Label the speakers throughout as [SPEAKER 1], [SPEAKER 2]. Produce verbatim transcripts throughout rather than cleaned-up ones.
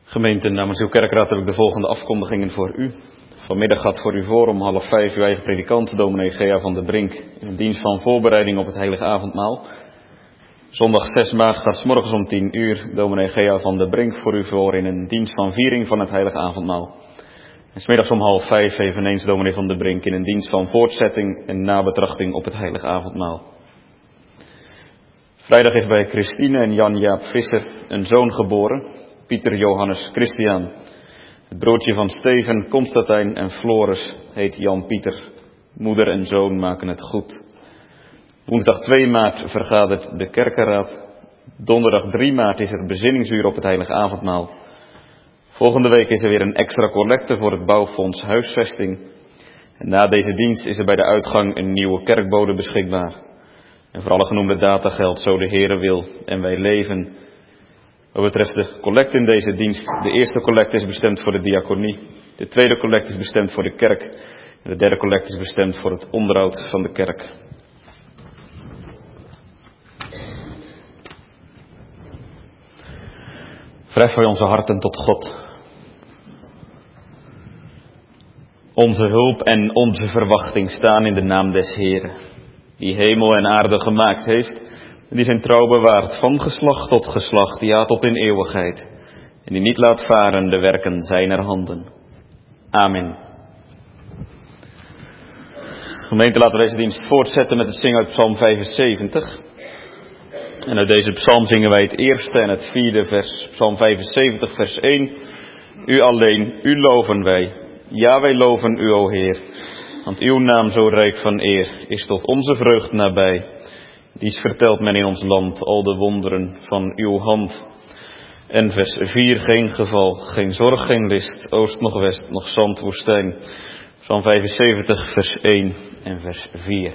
[SPEAKER 1] Gemeente, namens uw kerkraad heb ik de volgende afkondigingen voor u. Vanmiddag gaat voor u voor om half vijf uw eigen predikant, dominee Gea van der Brink, in een dienst van voorbereiding op het heilige avondmaal. Zondag zes maart gaat 's morgens om tien uur dominee Gea van der Brink voor u voor in een dienst van viering van het heilige avondmaal. En 's middags om half vijf eveneens dominee van der Brink in een dienst van voortzetting en nabetrachting op het heilige avondmaal. Vrijdag is bij Christine en Jan-Jaap Visser een zoon geboren, Pieter Johannes Christian. Het broertje van Steven, Constantijn en Floris heet Jan Pieter. Moeder en zoon maken het goed. Woensdag twee maart vergadert de kerkenraad. Donderdag drie maart is er bezinningsuur op het heilige avondmaal. Volgende week is er weer een extra collecte voor het bouwfonds huisvesting. En na deze dienst is er bij de uitgang een nieuwe kerkbode beschikbaar. En voor alle genoemde data geldt zo de Heere wil en wij leven. Wat betreft de collecte in deze dienst, de eerste collecte is bestemd voor de diaconie. De tweede collecte is bestemd voor de kerk. En de derde collecte is bestemd voor het onderhoud van de kerk. Verheffen wij onze harten tot God. Onze hulp en onze verwachting staan in de naam des Heeren, die hemel en aarde gemaakt heeft, en die zijn trouw bewaart van geslacht tot geslacht, ja tot in eeuwigheid, en die niet laat varen de werken zijner handen. Amen. Gemeente, laten we deze dienst voortzetten met het zingen uit Psalm vijfenzeventig. En uit deze psalm zingen wij het eerste en het vierde vers, Psalm vijfenzeventig, vers één. U alleen, u loven wij. Ja, wij loven u, o Heer, want uw naam zo rijk van eer is tot onze vreugd nabij. Dies vertelt men in ons land, al de wonderen van uw hand. En vers vier, geen geval, geen zorg, geen list, oost nog west, nog zand, woestijn. Psalm vijfenzeventig, vers één en vers vier.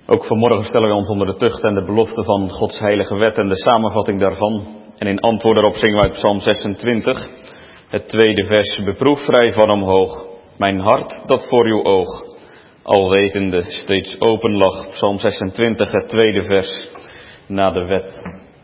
[SPEAKER 1] Ook vanmorgen stellen wij ons onder de tucht en de belofte van Gods heilige wet en de samenvatting daarvan. En in antwoord daarop zingen wij Psalm zesentwintig, het tweede vers. Beproef vrij van omhoog, mijn hart dat voor uw oog, alwetende steeds open lag. Psalm zesentwintig, het tweede vers, na de wet.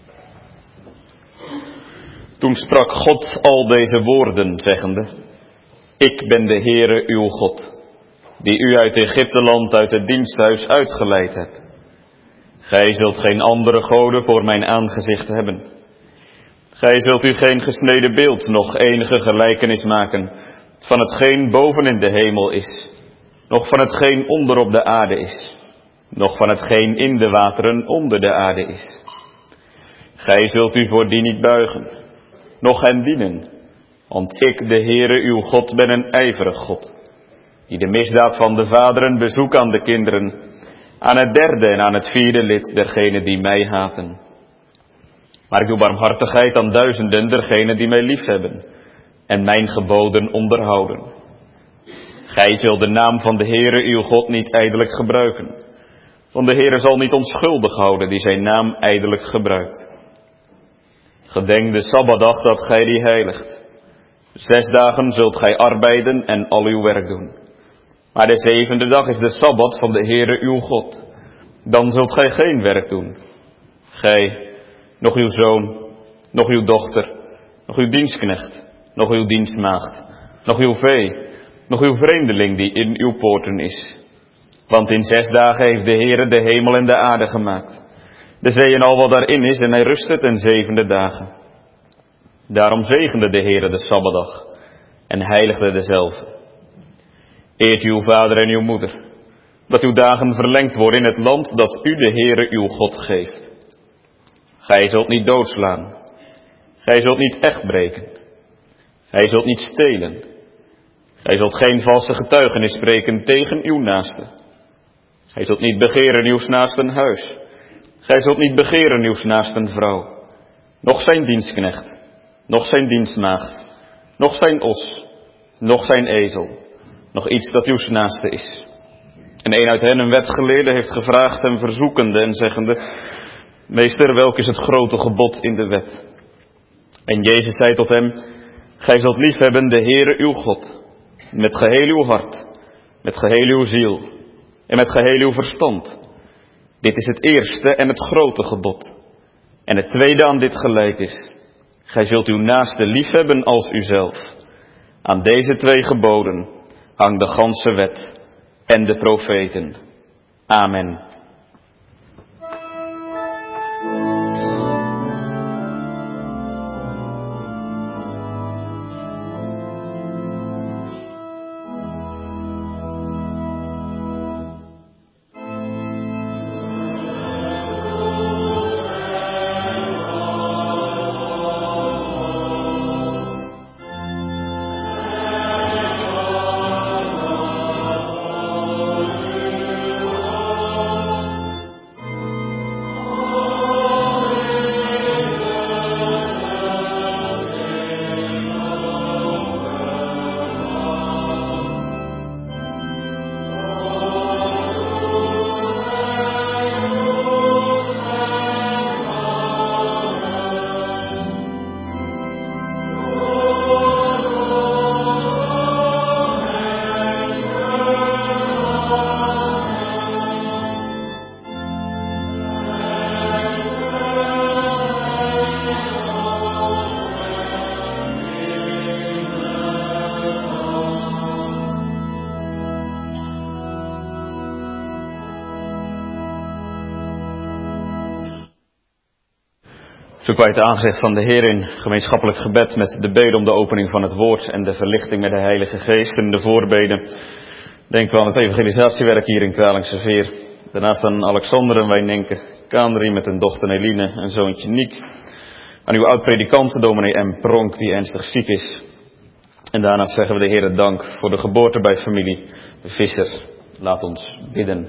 [SPEAKER 1] Toen sprak God al deze woorden, zeggende: Ik ben de Heere uw God, die u uit Egypteland, uit het diensthuis uitgeleid hebt. Gij zult geen andere goden voor mijn aangezicht hebben. Gij zult u geen gesneden beeld, nog enige gelijkenis maken van hetgeen boven in de hemel is, nog van hetgeen onder op de aarde is, nog van hetgeen in de wateren onder de aarde is. Gij zult u voor die niet buigen, noch hen dienen, want ik, de Heere uw God, ben een ijverig God, die de misdaad van de vaderen bezoekt aan de kinderen, aan het derde en aan het vierde lid dergenen die mij haten. Maar ik doe barmhartigheid aan duizenden dergenen die mij liefhebben en mijn geboden onderhouden. Gij zult de naam van de Heere uw God niet ijdelijk gebruiken, want de Heere zal niet onschuldig houden die zijn naam ijdelijk gebruikt. Gedenk de Sabbatdag dat gij die heiligt. Zes dagen zult gij arbeiden en al uw werk doen. Maar de zevende dag is de Sabbat van de Heere uw God. Dan zult gij geen werk doen. Gij, nog uw zoon, nog uw dochter, nog uw dienstknecht, nog uw dienstmaagd, nog uw vee, nog uw vreemdeling die in uw poorten is. Want in zes dagen heeft de Heere de hemel en de aarde gemaakt, de zee en al wat daarin is, en hij rustte ten zevende dagen. Daarom zegende de Heere de Sabbatdag en heiligde dezelfde. Eert uw vader en uw moeder, dat uw dagen verlengd worden in het land dat u de Heere uw God geeft. Gij zult niet doodslaan, gij zult niet echt breken, gij zult niet stelen, gij zult geen valse getuigenis spreken tegen uw naaste. Gij zult niet begeren uws naasten huis, gij zult niet begeren uws naasten vrouw, noch zijn dienstknecht, noch zijn dienstmaagd, noch zijn os, noch zijn ezel, nog iets dat uws naaste is. En een uit hen, een wetgeleerde, heeft gevraagd hem verzoekende en zeggende: Meester, welk is het grote gebod in de wet? En Jezus zei tot hem: Gij zult liefhebben de Heere uw God, met geheel uw hart, met geheel uw ziel en met geheel uw verstand. Dit is het eerste en het grote gebod. En het tweede aan dit gelijk is: Gij zult uw naaste liefhebben als uzelf. Aan deze twee geboden hangt de ganse wet en de profeten. Amen. Zoek wij het aangezicht van de Heer in gemeenschappelijk gebed met de bede om de opening van het woord en de verlichting met de Heilige Geest en de voorbeden. Denken we aan het evangelisatiewerk hier in Kralingse Veer. Daarnaast aan Alexander en Wijnenke, Kaandrie met een dochter Eline en zoontje Niek. Aan uw oud-predikant, dominee M. Pronk, die ernstig ziek is. En daarnaast zeggen we de Heer dank voor de geboorte bij familie Visser. Laat ons bidden.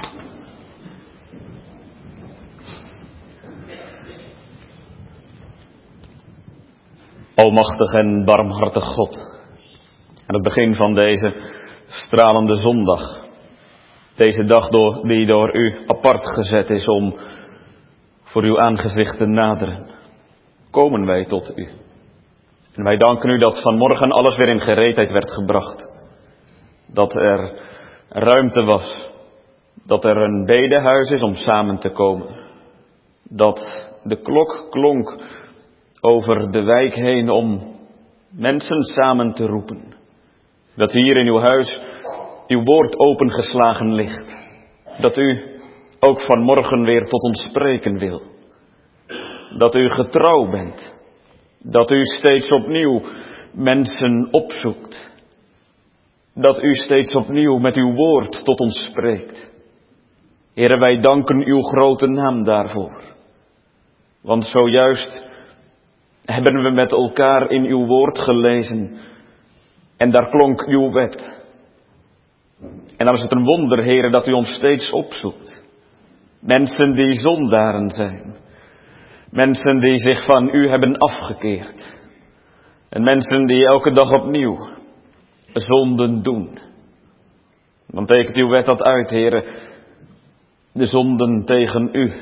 [SPEAKER 1] Almachtig en barmhartig God, aan het begin van deze stralende zondag Deze dag door, die door u apart gezet is om voor uw aangezicht te naderen, komen wij tot u. En wij danken u dat vanmorgen alles weer in gereedheid werd gebracht. Dat er ruimte was. Dat er een bedehuis is om samen te komen. Dat de klok klonk over de wijk heen om mensen samen te roepen. Dat hier in uw huis uw woord opengeslagen ligt. Dat u ook vanmorgen weer tot ons spreken wil. Dat u getrouw bent. Dat u steeds opnieuw mensen opzoekt. Dat u steeds opnieuw met uw woord tot ons spreekt. Heere, wij danken uw grote naam daarvoor. Want zojuist hebben we met elkaar in uw woord gelezen. En daar klonk uw wet. En dan is het een wonder, Heere, dat u ons steeds opzoekt. Mensen die zondaren zijn. Mensen die zich van u hebben afgekeerd. En mensen die elke dag opnieuw zonden doen. Dan tekent uw wet dat uit, Heere. De zonden tegen u.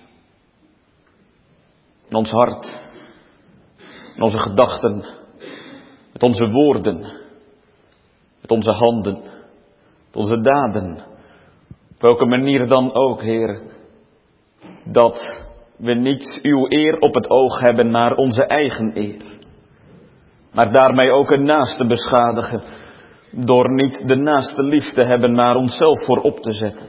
[SPEAKER 1] In ons hart. In onze gedachten. Met onze woorden. Met onze handen. Met onze daden. Op welke manier dan ook, Heer. Dat we niet uw eer op het oog hebben, maar onze eigen eer. Maar daarmee ook een naaste beschadigen. Door niet de naaste lief te hebben, maar onszelf voorop te zetten.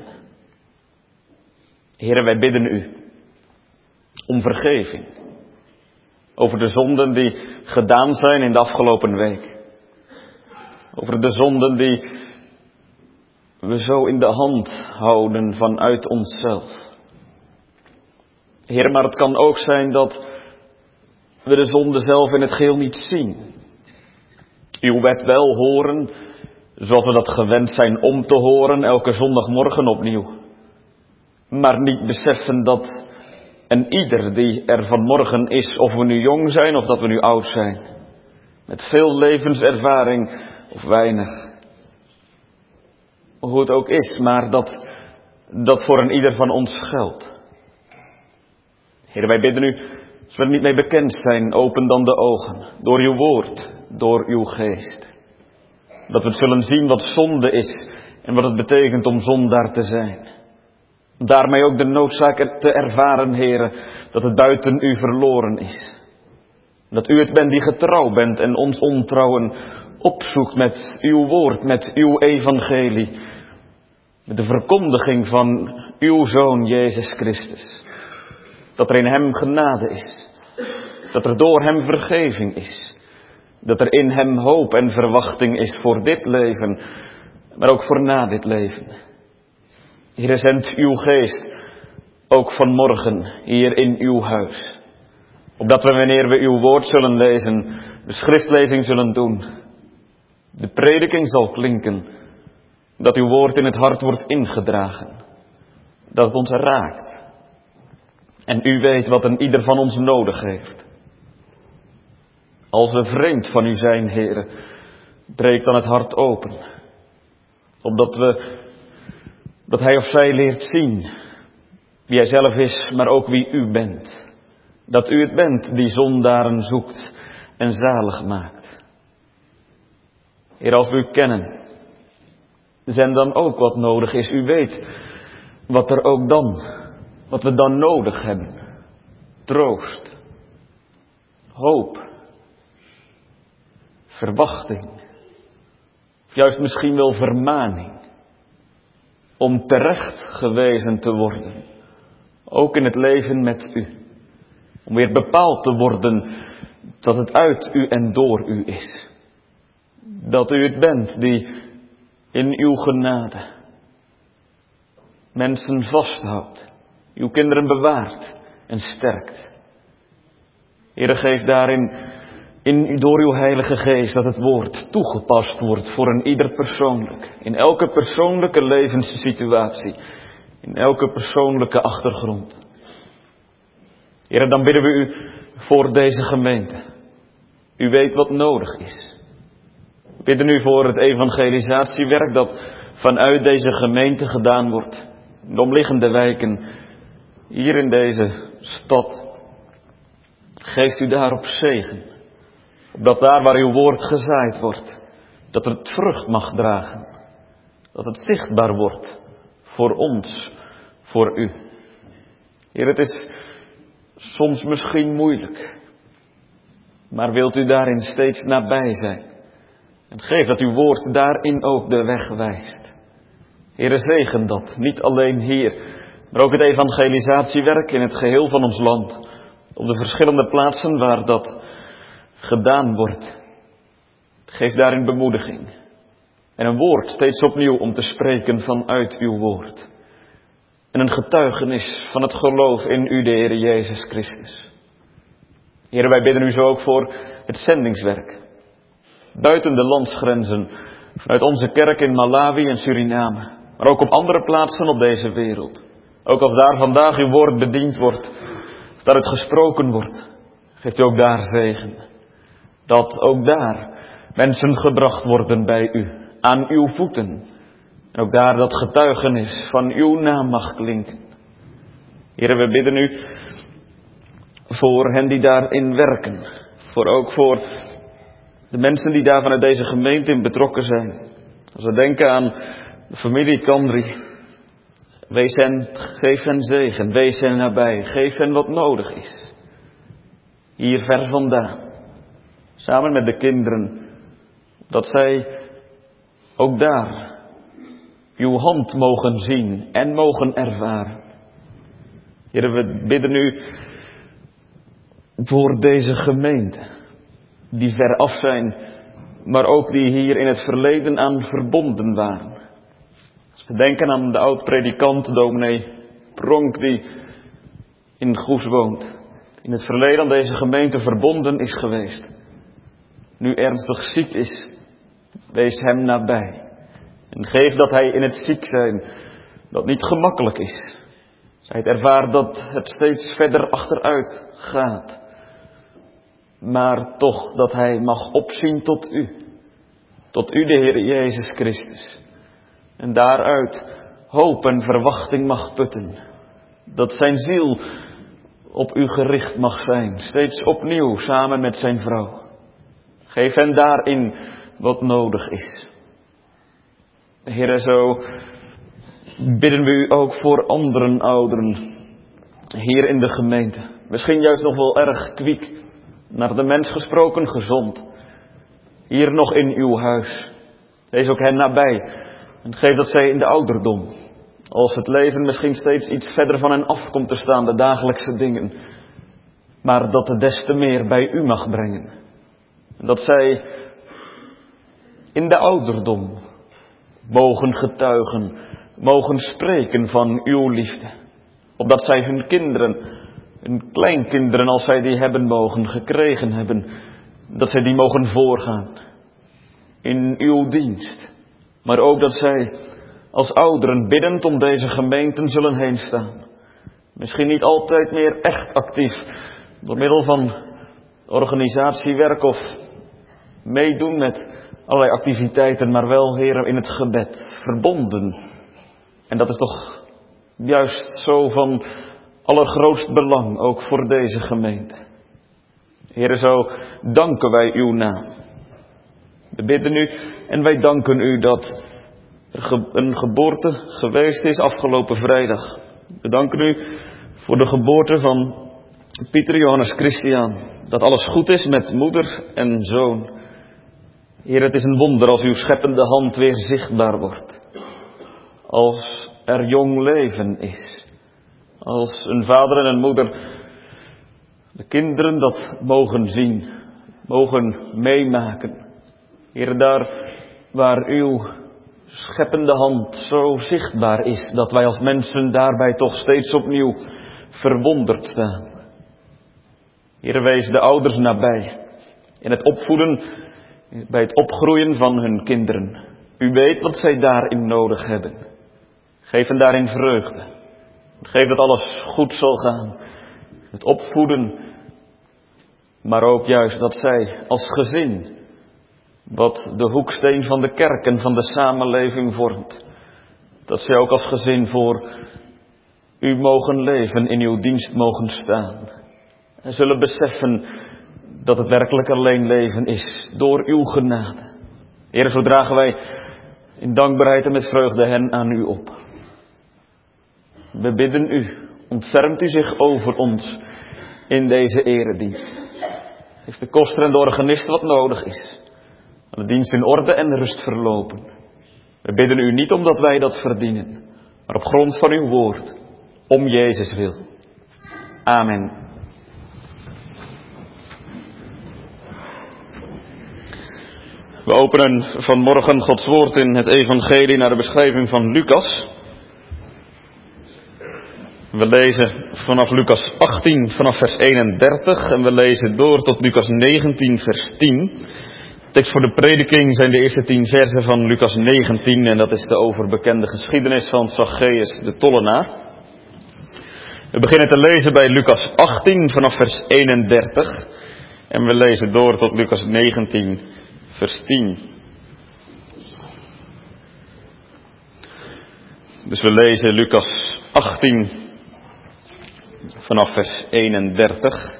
[SPEAKER 1] Heere, wij bidden u om vergeving. Over de zonden die gedaan zijn in de afgelopen week. Over de zonden die we zo in de hand houden vanuit onszelf. Heer, maar het kan ook zijn dat we de zonde zelf in het geheel niet zien. Uw wet wel horen, zoals we dat gewend zijn om te horen, elke zondagmorgen opnieuw. Maar niet beseffen dat een ieder die er vanmorgen is, of we nu jong zijn of dat we nu oud zijn, met veel levenservaring of weinig, hoe het ook is, maar dat dat voor een ieder van ons geldt. Heer, wij bidden u, als we er niet mee bekend zijn, open dan de ogen, door uw woord, door uw geest. Dat we het zullen zien wat zonde is en wat het betekent om zondaar te zijn. Daarmee ook de noodzaak te ervaren, Heere, dat het buiten u verloren is. Dat u het bent die getrouw bent en ons ontrouwen opzoekt met uw woord, met uw evangelie. Met de verkondiging van uw Zoon Jezus Christus. Dat er in hem genade is. Dat er door hem vergeving is. Dat er in hem hoop en verwachting is voor dit leven, maar ook voor na dit leven. Heer, zend uw geest ook vanmorgen hier in uw huis. Opdat we, wanneer we uw woord zullen lezen, de schriftlezing zullen doen. De prediking zal klinken. Dat uw woord in het hart wordt ingedragen. Dat het ons raakt. En u weet wat een ieder van ons nodig heeft. Als we vreemd van u zijn, Heere, breek dan het hart open. Opdat we, dat hij of zij leert zien wie hij zelf is, maar ook wie u bent. Dat u het bent die zondaren zoekt en zalig maakt. Heer, als we u kennen, zend dan ook wat nodig is. U weet wat er ook dan, wat we dan nodig hebben. Troost, hoop, verwachting, juist misschien wel vermaning. Om terecht gewezen te worden, ook in het leven met u. Om weer bepaald te worden dat het uit u en door u is. Dat u het bent die in uw genade mensen vasthoudt, uw kinderen bewaart en sterkt. Heere, geef daarin in, door uw Heilige Geest dat het woord toegepast wordt voor een ieder persoonlijk. In elke persoonlijke levenssituatie. In elke persoonlijke achtergrond. Heere, dan bidden we u voor deze gemeente. U weet wat nodig is. We bidden u voor het evangelisatiewerk dat vanuit deze gemeente gedaan wordt. In de omliggende wijken, hier in deze stad. Geeft u daarop zegen. Opdat daar waar uw woord gezaaid wordt, dat het vrucht mag dragen. Dat het zichtbaar wordt voor ons, voor u. Heer, het is soms misschien moeilijk. Maar wilt u daarin steeds nabij zijn. En geef dat uw woord daarin ook de weg wijst. Heere, zegen dat. Niet alleen hier, maar ook het evangelisatiewerk in het geheel van ons land. Op de verschillende plaatsen waar dat gedaan wordt. Geef daarin bemoediging. En een woord steeds opnieuw om te spreken vanuit uw woord. En een getuigenis van het geloof in u, de Heer Jezus Christus. Heer, wij bidden u zo ook voor het zendingswerk. Buiten de landsgrenzen, vanuit onze kerk in Malawi en Suriname. Maar ook op andere plaatsen op deze wereld. Ook als daar vandaag uw woord bediend wordt, of dat het gesproken wordt, geeft u ook daar zegen. Dat ook daar mensen gebracht worden bij u, aan uw voeten. En ook daar dat getuigenis van uw naam mag klinken. Heer, we bidden u voor hen die daarin werken. Voor ook voor de mensen die daar vanuit deze gemeente in betrokken zijn. Als we denken aan de familie Kandri. Wees hen, geef hen zegen, wees hen nabij, geef hen wat nodig is. Hier ver vandaan. Samen met de kinderen. Dat zij ook daar uw hand mogen zien en mogen ervaren. Heer, we bidden u voor deze gemeente. Die ver af zijn, maar ook die hier in het verleden aan verbonden waren. Als we denken aan de oud-predikant dominee Pronk die in Goes woont. In het verleden aan deze gemeente verbonden is geweest. Nu ernstig ziek is, wees hem nabij. En geef dat hij in het ziek zijn, dat niet gemakkelijk is. Zij het ervaart dat het steeds verder achteruit gaat. Maar toch dat hij mag opzien tot u. Tot u, de Heer Jezus Christus. En daaruit hoop en verwachting mag putten. Dat zijn ziel op u gericht mag zijn. Steeds opnieuw samen met zijn vrouw. Geef hen daarin wat nodig is. Heere, zo bidden we u ook voor anderen ouderen. Hier in de gemeente. Misschien juist nog wel erg kwiek. Naar de mens gesproken gezond. Hier nog in uw huis. Wees ook hen nabij. En geef dat zij in de ouderdom. Als het leven misschien steeds iets verder van hen af komt te staan. De dagelijkse dingen. Maar dat het des te meer bij u mag brengen. En dat zij in de ouderdom mogen getuigen. Mogen spreken van uw liefde. Opdat zij hun kinderen, hun kleinkinderen, als zij die hebben mogen, gekregen hebben, dat zij die mogen voorgaan in uw dienst. Maar ook dat zij als ouderen biddend om deze gemeenten zullen heen staan. Misschien niet altijd meer echt actief, door middel van organisatiewerk of meedoen met allerlei activiteiten, maar wel, Heer, in het gebed, verbonden. En dat is toch juist zo van allergrootst belang, ook voor deze gemeente. Heere, zo danken wij uw naam. We bidden u en wij danken u dat er een geboorte geweest is afgelopen vrijdag. We danken u voor de geboorte van Pieter Johannes Christian. Dat alles goed is met moeder en zoon. Heer, het is een wonder als uw scheppende hand weer zichtbaar wordt. Als er jong leven is. Als een vader en een moeder de kinderen dat mogen zien, mogen meemaken. Heer, daar waar uw scheppende hand zo zichtbaar is, dat wij als mensen daarbij toch steeds opnieuw verwonderd staan. Heer, wees de ouders nabij in het opvoeden, bij het opgroeien van hun kinderen. U weet wat zij daarin nodig hebben. Geef hen daarin vreugde. Geef dat alles goed zal gaan. Het opvoeden. Maar ook juist dat zij als gezin, wat de hoeksteen van de kerk en van de samenleving vormt, Dat zij ook als gezin voor u mogen leven, in uw dienst mogen staan. En zullen beseffen dat het werkelijk alleen leven is door uw genade. Heer, zo dragen wij in dankbaarheid en met vreugde hen aan u op. We bidden u, ontfermt u zich over ons in deze eredienst. Geef de koster en de organist wat nodig is. De dienst in orde en rust verlopen. We bidden u niet omdat wij dat verdienen, maar op grond van uw woord, om Jezus wil. Amen. We openen vanmorgen Gods woord in het evangelie naar de beschrijving van Lucas. We lezen vanaf Lucas achttien, vanaf vers eenendertig en we lezen door tot Lucas negentien, vers tien. Tekst voor de prediking zijn de eerste tien versen van Lucas negentien en dat is de overbekende geschiedenis van Zacchaeus de tollenaar. We beginnen te lezen bij Lucas achttien vanaf vers eenendertig en we lezen door tot Lucas negentien, vers tien. Dus we lezen Lucas achttien vanaf vers eenendertig.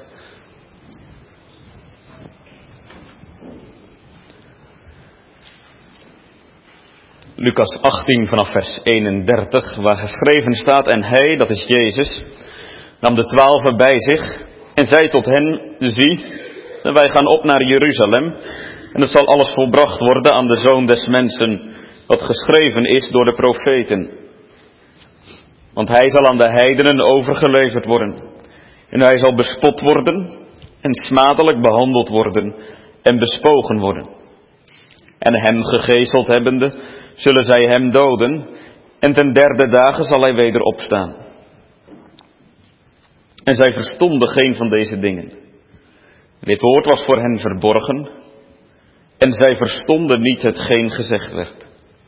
[SPEAKER 1] Lucas achttien vanaf vers eenendertig, waar geschreven staat: en hij, dat is Jezus, nam de twaalfen bij zich en zei tot hen: zie, wij gaan op naar Jeruzalem en het zal alles volbracht worden aan de Zoon des Mensen, wat geschreven is door de profeten. Want hij zal aan de heidenen overgeleverd worden en hij zal bespot worden en smadelijk behandeld worden en bespogen worden. En hem gegezeld hebbende, zullen zij hem doden, en ten derde dagen zal hij weder opstaan. En zij verstonden geen van deze dingen. Dit woord was voor hen verborgen, en zij verstonden niet hetgeen gezegd werd.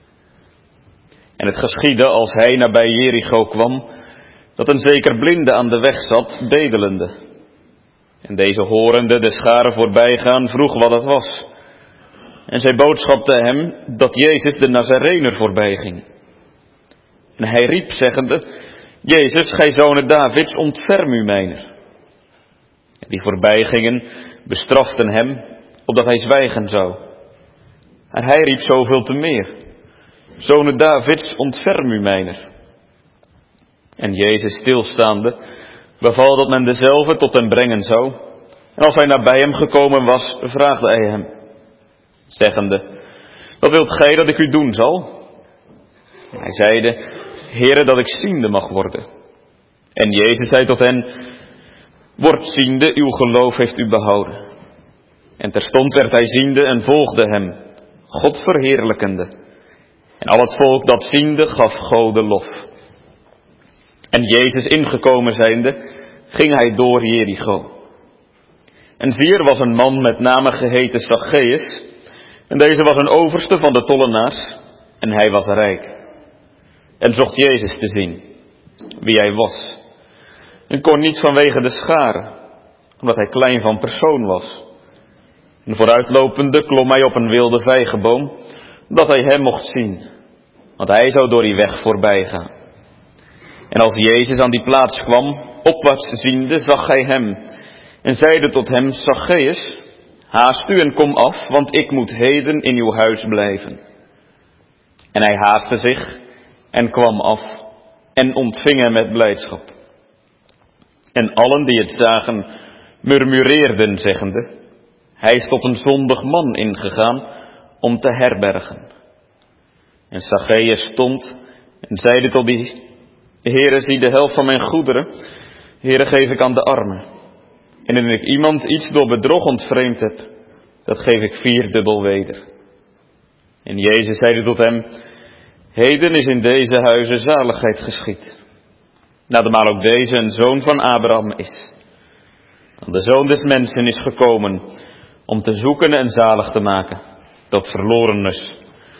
[SPEAKER 1] En het geschiedde, als hij nabij Jericho kwam, dat een zeker blinde aan de weg zat, bedelende. En deze horende de scharen voorbijgaan, vroeg wat het was. En zij boodschapte hem dat Jezus de Nazarener voorbij ging. En hij riep zeggende: Jezus, gij zoon Davids, ontferm u mijner. En die voorbij gingen, bestraften hem, opdat hij zwijgen zou. En hij riep zoveel te meer: Zoon Davids, ontferm u mijner. En Jezus stilstaande, beval dat men dezelve tot hem brengen zou. En als hij nabij hem gekomen was, vraagde hij hem, zeggende: wat wilt gij dat ik u doen zal? En hij zeide: Heere, dat ik ziende mag worden. En Jezus zei tot hen: word ziende, uw geloof heeft u behouden. En terstond werd hij ziende en volgde hem, God verheerlijkende. En al het volk dat ziende gaf God de lof. En Jezus ingekomen zijnde, ging hij door Jericho. En zie, er was een man met name geheten Zacchaeus. En deze was een overste van de tollenaars. En hij was rijk. En zocht Jezus te zien, wie hij was. En kon niet vanwege de scharen, omdat hij klein van persoon was. En vooruitlopende klom hij op een wilde vijgenboom, dat hij hem mocht zien. Want hij zou door die weg voorbij gaan. En als Jezus aan die plaats kwam, opwaarts ziende, zag hij hem. En zeide tot hem: Zacchaeus, haast u en kom af, want ik moet heden in uw huis blijven. En hij haastte zich en kwam af en ontving hem met blijdschap. En allen die het zagen, murmureerden, zeggende: hij is tot een zondig man ingegaan om te herbergen. En Zacchaeus stond en zeide tot die: Heere, zie, de helft van mijn goederen, Heere, geef ik aan de armen. En indien ik iemand iets door bedrog ontvreemd heb, dat geef ik vierdubbel weder. En Jezus zeide tot hem: heden is in deze huizen zaligheid geschied, naarmate ook deze een zoon van Abraham is. Want de Zoon des Mensen is gekomen om te zoeken en zalig te maken dat verloren is.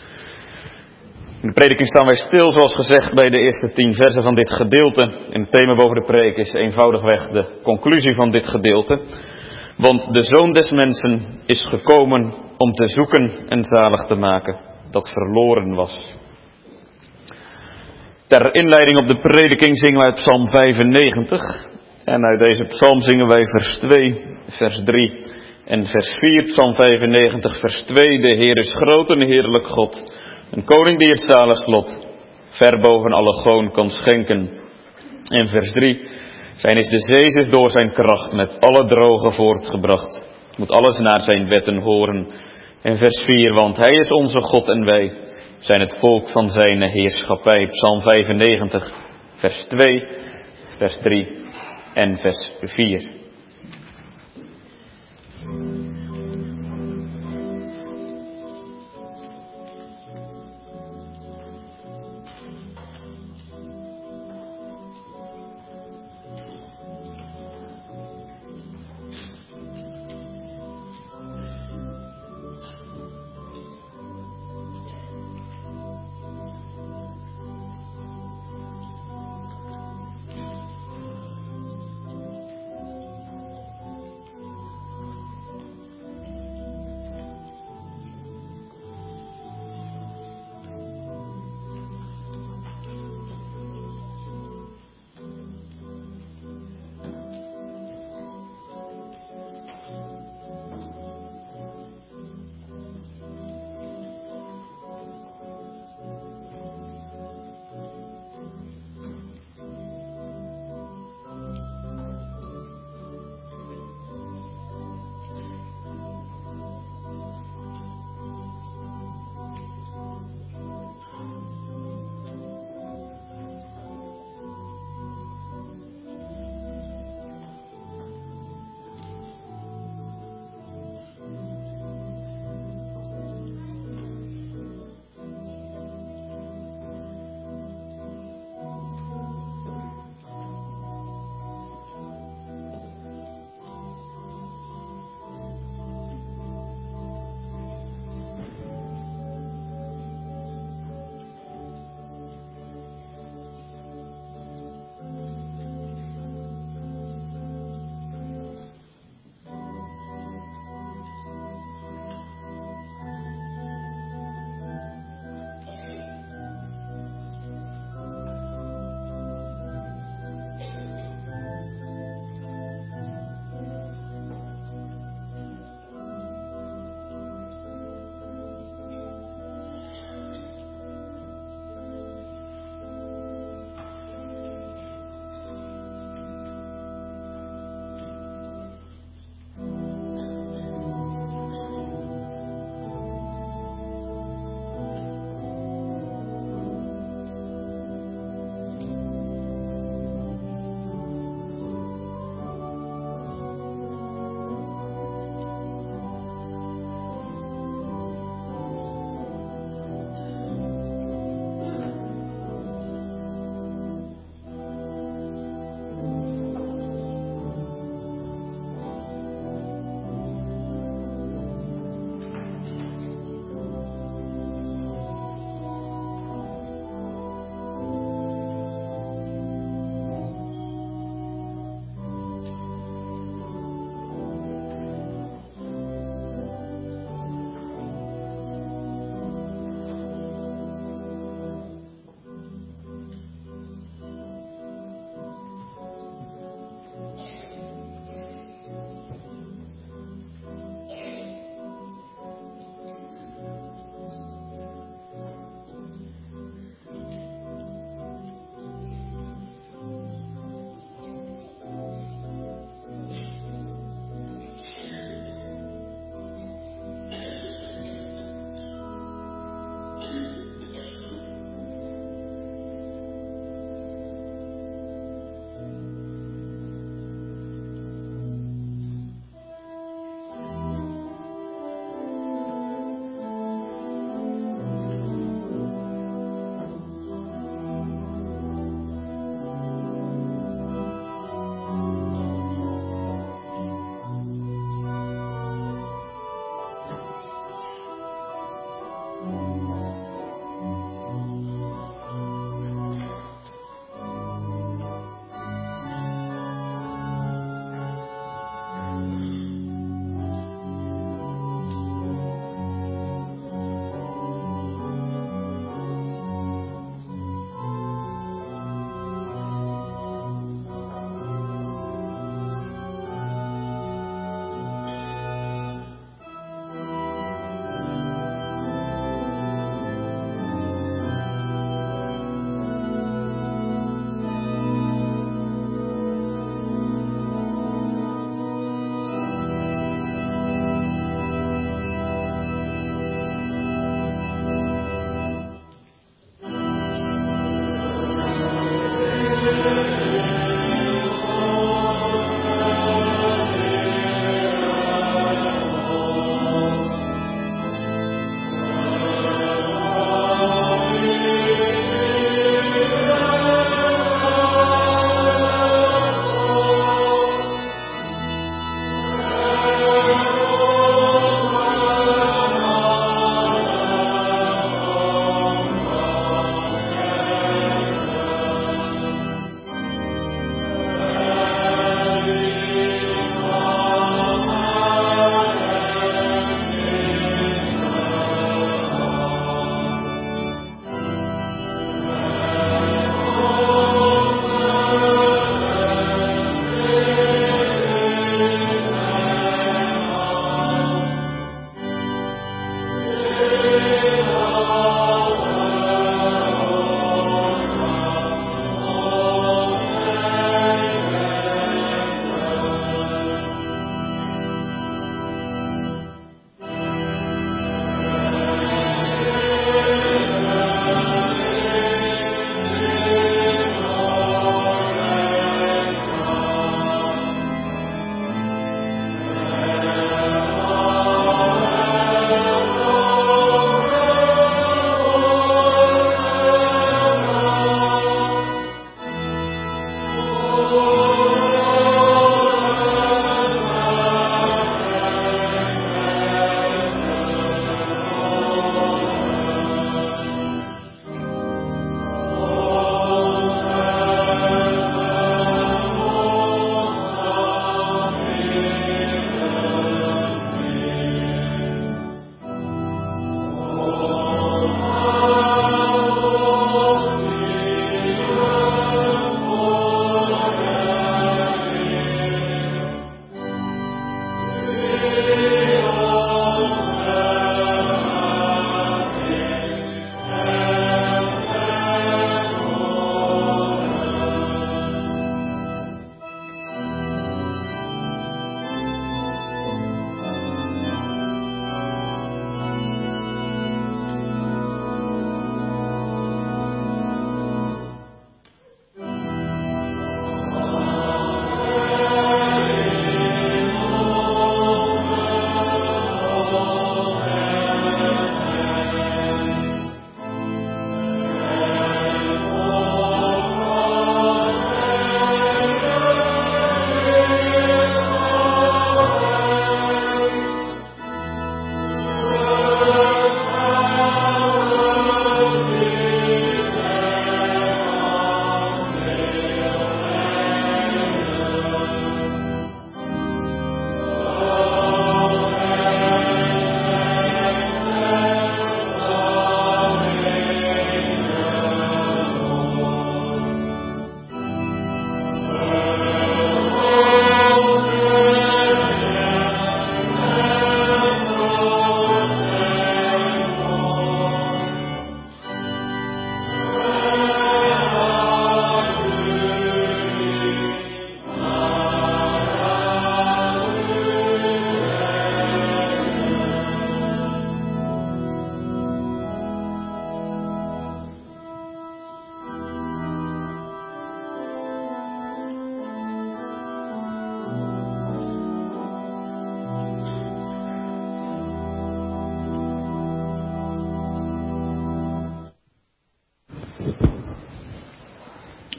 [SPEAKER 1] In de prediking staan wij stil, zoals gezegd, bij de eerste tien versen van dit gedeelte. En het thema boven de preek is eenvoudigweg de conclusie van dit gedeelte. Want de Zoon des Mensen is gekomen om te zoeken en zalig te maken dat verloren was. Ter inleiding op de prediking zingen wij Psalm vijfennegentig. En uit deze psalm zingen wij vers twee, vers drie en vers vier. Psalm vijfennegentig, vers twee. De Heer is groot en heerlijk God. Een koning die het zaligst lot ver boven alle goon kan schenken. En vers drie. Zijn is de zee zich door zijn kracht met alle drogen voortgebracht. Moet alles naar zijn wetten horen. En vers vier. Want hij is onze God en wij zijn het volk van zijn heerschappij. Psalm vijfennegentig, vers twee, vers drie en vers vier.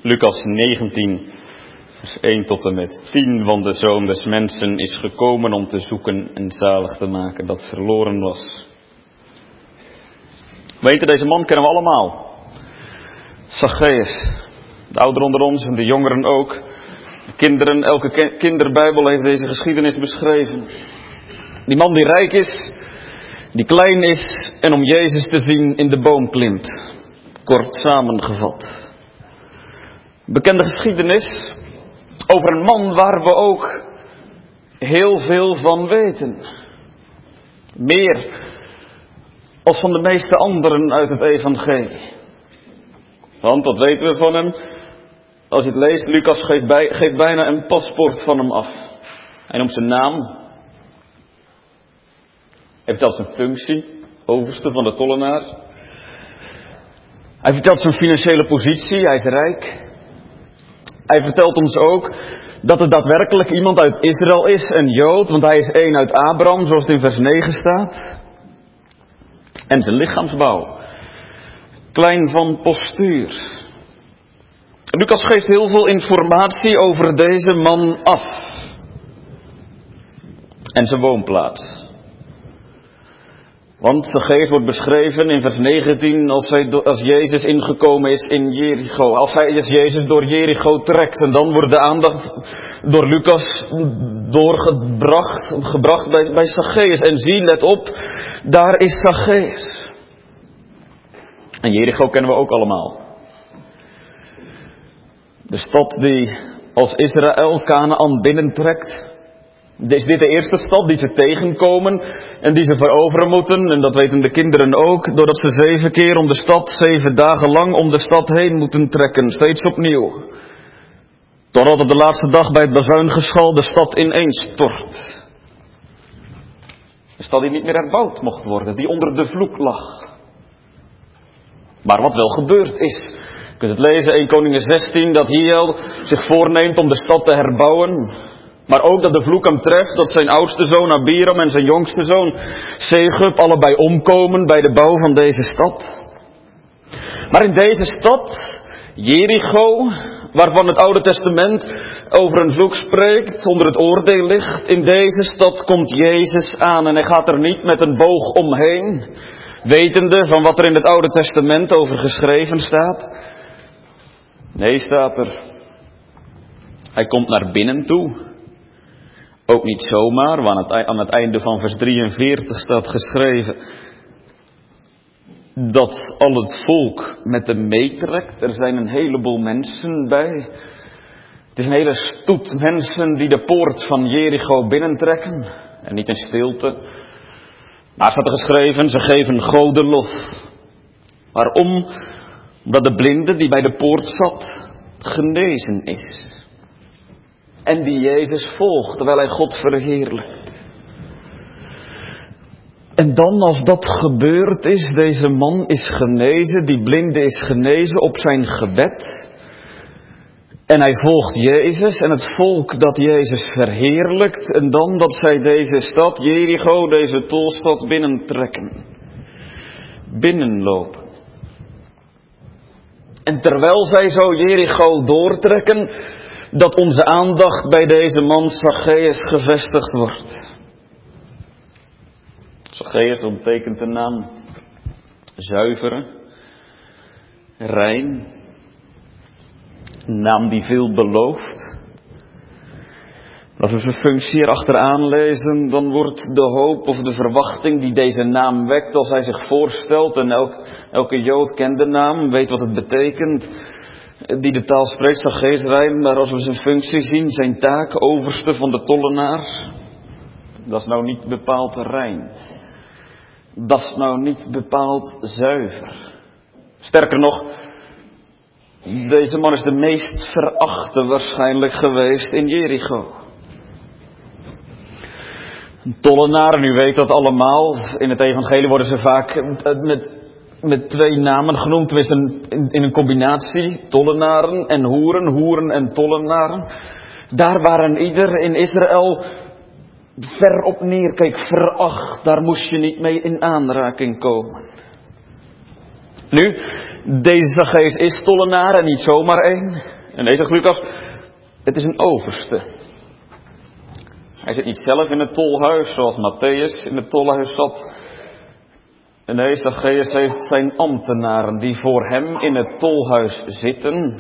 [SPEAKER 1] Lucas negentien, vers één tot en met tien. Want de Zoon des Mensen is gekomen om te zoeken en zalig te maken dat verloren was. Weten, deze man kennen we allemaal. Zacchaeus. De ouderen onder ons en de jongeren ook. De kinderen, elke ke- kinderbijbel heeft deze geschiedenis beschreven. Die man die rijk is, die klein is en om Jezus te zien in de boom klimt. Kort samengevat. Bekende geschiedenis over een man waar we ook heel veel van weten. Meer als van de meeste anderen uit het evangelie. Want wat weten we van hem? Als je het leest, Lucas geeft, bij, geeft bijna een paspoort van hem af. Hij noemt zijn naam. Hij vertelt zijn functie, overste van de tollenaar. Hij vertelt zijn financiële positie, hij is rijk. Hij vertelt ons ook dat er daadwerkelijk iemand uit Israël is, een Jood, want hij is één uit Abraham, zoals het in vers negen staat. En zijn lichaamsbouw. Klein van postuur. Lucas geeft heel veel informatie over deze man af. En zijn woonplaats. Want Zacchaeus wordt beschreven in vers negentien als, hij, als Jezus ingekomen is in Jericho. Als hij als Jezus door Jericho trekt. En dan wordt de aandacht door Lucas doorgebracht gebracht bij, bij Zacchaeus. En zie, let op, daar is Zacchaeus. En Jericho kennen we ook allemaal. De stad die als Israël Kanaän binnentrekt. Is dit de eerste stad die ze tegenkomen en die ze veroveren moeten? En dat weten de kinderen ook, doordat ze zeven keer om de stad, zeven dagen lang om de stad heen moeten trekken. Steeds opnieuw. Totdat op de laatste dag bij het bazuingeschal de stad ineenstort. Een stad die niet meer herbouwd mocht worden, die onder de vloek lag. Maar wat wel gebeurd is. Je kunt het lezen, Eerste Koningen zestien, dat Hiel zich voorneemt om de stad te herbouwen. Maar ook dat de vloek hem treft, dat zijn oudste zoon Abiram en zijn jongste zoon Segub allebei omkomen bij de bouw van deze stad. Maar in deze stad, Jericho, waarvan het Oude Testament over een vloek spreekt, onder het oordeel ligt, in deze stad komt Jezus aan en hij gaat er niet met een boog omheen, wetende van wat er in het Oude Testament over geschreven staat. Nee, staat er, hij komt naar binnen toe. Ook niet zomaar, want aan het einde van vers drieënveertig staat geschreven dat al het volk met hem meetrekt. Er zijn een heleboel mensen bij. Het is een hele stoet mensen die de poort van Jericho binnentrekken. En niet in stilte. Maar staat er geschreven, ze geven Goden lof. Waarom? Omdat de blinde die bij de poort zat, genezen is. En die Jezus volgt, terwijl hij God verheerlijkt. En dan als dat gebeurd is, deze man is genezen, die blinde is genezen op zijn gebed. En hij volgt Jezus en het volk dat Jezus verheerlijkt. En dan dat zij deze stad, Jericho, deze tolstad binnentrekken. Binnenlopen. En terwijl zij zo Jericho doortrekken, dat onze aandacht bij deze man Zacchaeus gevestigd wordt. Zacchaeus, dat betekent de naam zuivere, rein, een naam die veel belooft. Als we zijn functie erachteraan lezen, dan wordt de hoop of de verwachting die deze naam wekt, als hij zich voorstelt, en elk, elke Jood kent de naam, weet wat het betekent, die de taal spreekt, Zacchaeus rein, maar als we zijn functie zien, zijn taak, overste van de tollenaar, dat is nou niet bepaald rein. Dat is nou niet bepaald zuiver. Sterker nog, deze man is de meest verachte waarschijnlijk geweest in Jericho. Tollenaren, u weet dat allemaal. In het evangelie worden ze vaak met, met twee namen genoemd. Tenminste in, in een combinatie. Tollenaren en hoeren. Hoeren en tollenaren. Daar waren ieder in Israël ver op neerkeek, veracht. Daar moest je niet mee in aanraking komen. Nu, deze Zacchaeus is tollenaar en niet zomaar één. En deze zegt Lucas, het is een overste. Hij zit niet zelf in het tolhuis, zoals Matthäus in het tolhuis zat. En nee, Zacchaeus heeft zijn ambtenaren die voor hem in het tolhuis zitten.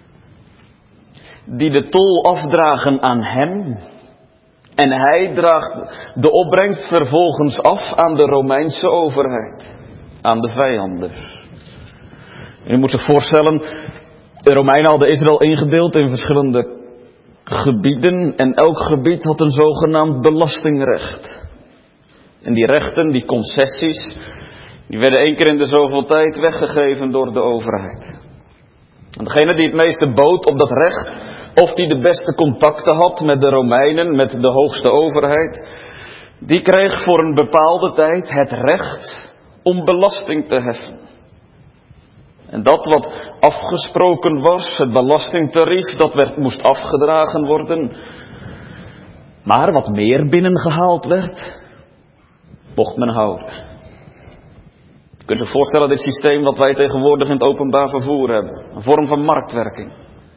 [SPEAKER 1] Die de tol afdragen aan hem. En hij draagt de opbrengst vervolgens af aan de Romeinse overheid. Aan de vijanden. En je moet zich voorstellen, de Romeinen hadden Israël ingedeeld in verschillende gebieden. En elk gebied had een zogenaamd belastingrecht. En die rechten, die concessies, die werden één keer in de zoveel tijd weggegeven door de overheid. En degene die het meeste bood op dat recht, of die de beste contacten had met de Romeinen, met de hoogste overheid, die kreeg voor een bepaalde tijd het recht om belasting te heffen. En dat wat afgesproken was, het belastingtarief, dat werd, moest afgedragen worden. Maar wat meer binnengehaald werd, mocht men houden. Je kunt je voorstellen, dit systeem wat wij tegenwoordig in het openbaar vervoer hebben. Een vorm van marktwerking.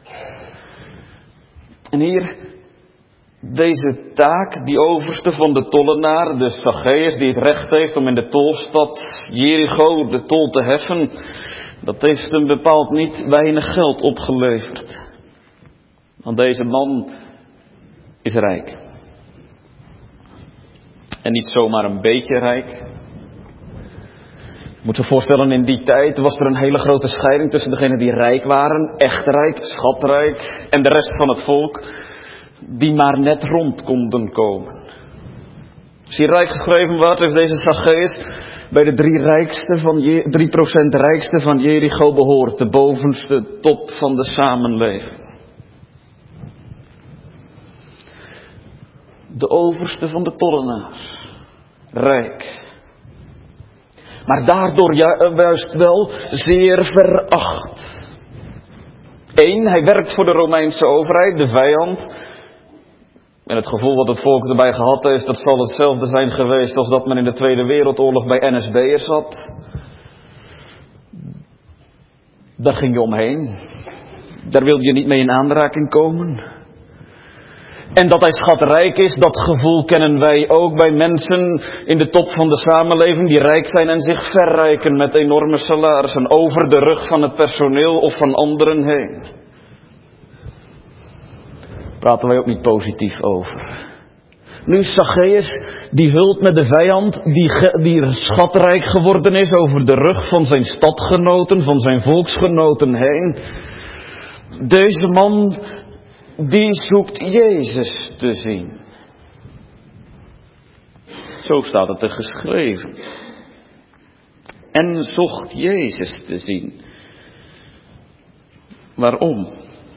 [SPEAKER 1] En hier, deze taak, die overste van de tollenaar, de Zacchaeus, die het recht heeft om in de tolstad Jericho de tol te heffen, dat heeft hem bepaald niet weinig geld opgeleverd. Want deze man is rijk. En niet zomaar een beetje rijk. Je moet je voorstellen, in die tijd was er een hele grote scheiding tussen degenen die rijk waren, echt rijk, schatrijk, en de rest van het volk, die maar net rond konden komen. Als hij rijk geschreven werd, heeft deze Zacchaeus bij de drie rijkste van Je- drie procent rijkste van Jericho behoort, de bovenste top van de samenleving. De overste van de tollenaars, rijk. Maar daardoor ju- juist wel zeer veracht. Eén, hij werkt voor de Romeinse overheid, de vijand. En het gevoel wat het volk erbij gehad heeft, dat zal hetzelfde zijn geweest als dat men in de Tweede Wereldoorlog bij N S B'ers had. Daar ging je omheen. Daar wilde je niet mee in aanraking komen. En dat hij schatrijk is, dat gevoel kennen wij ook bij mensen in de top van de samenleving die rijk zijn en zich verrijken met enorme salarissen over de rug van het personeel of van anderen heen. Praten wij ook niet positief over. Nu Zacchaeus, die hult met de vijand, die, ge, die schatrijk geworden is over de rug van zijn stadgenoten, van zijn volksgenoten heen. Deze man, die zoekt Jezus te zien. Zo staat het er geschreven. En zocht Jezus te zien. Waarom?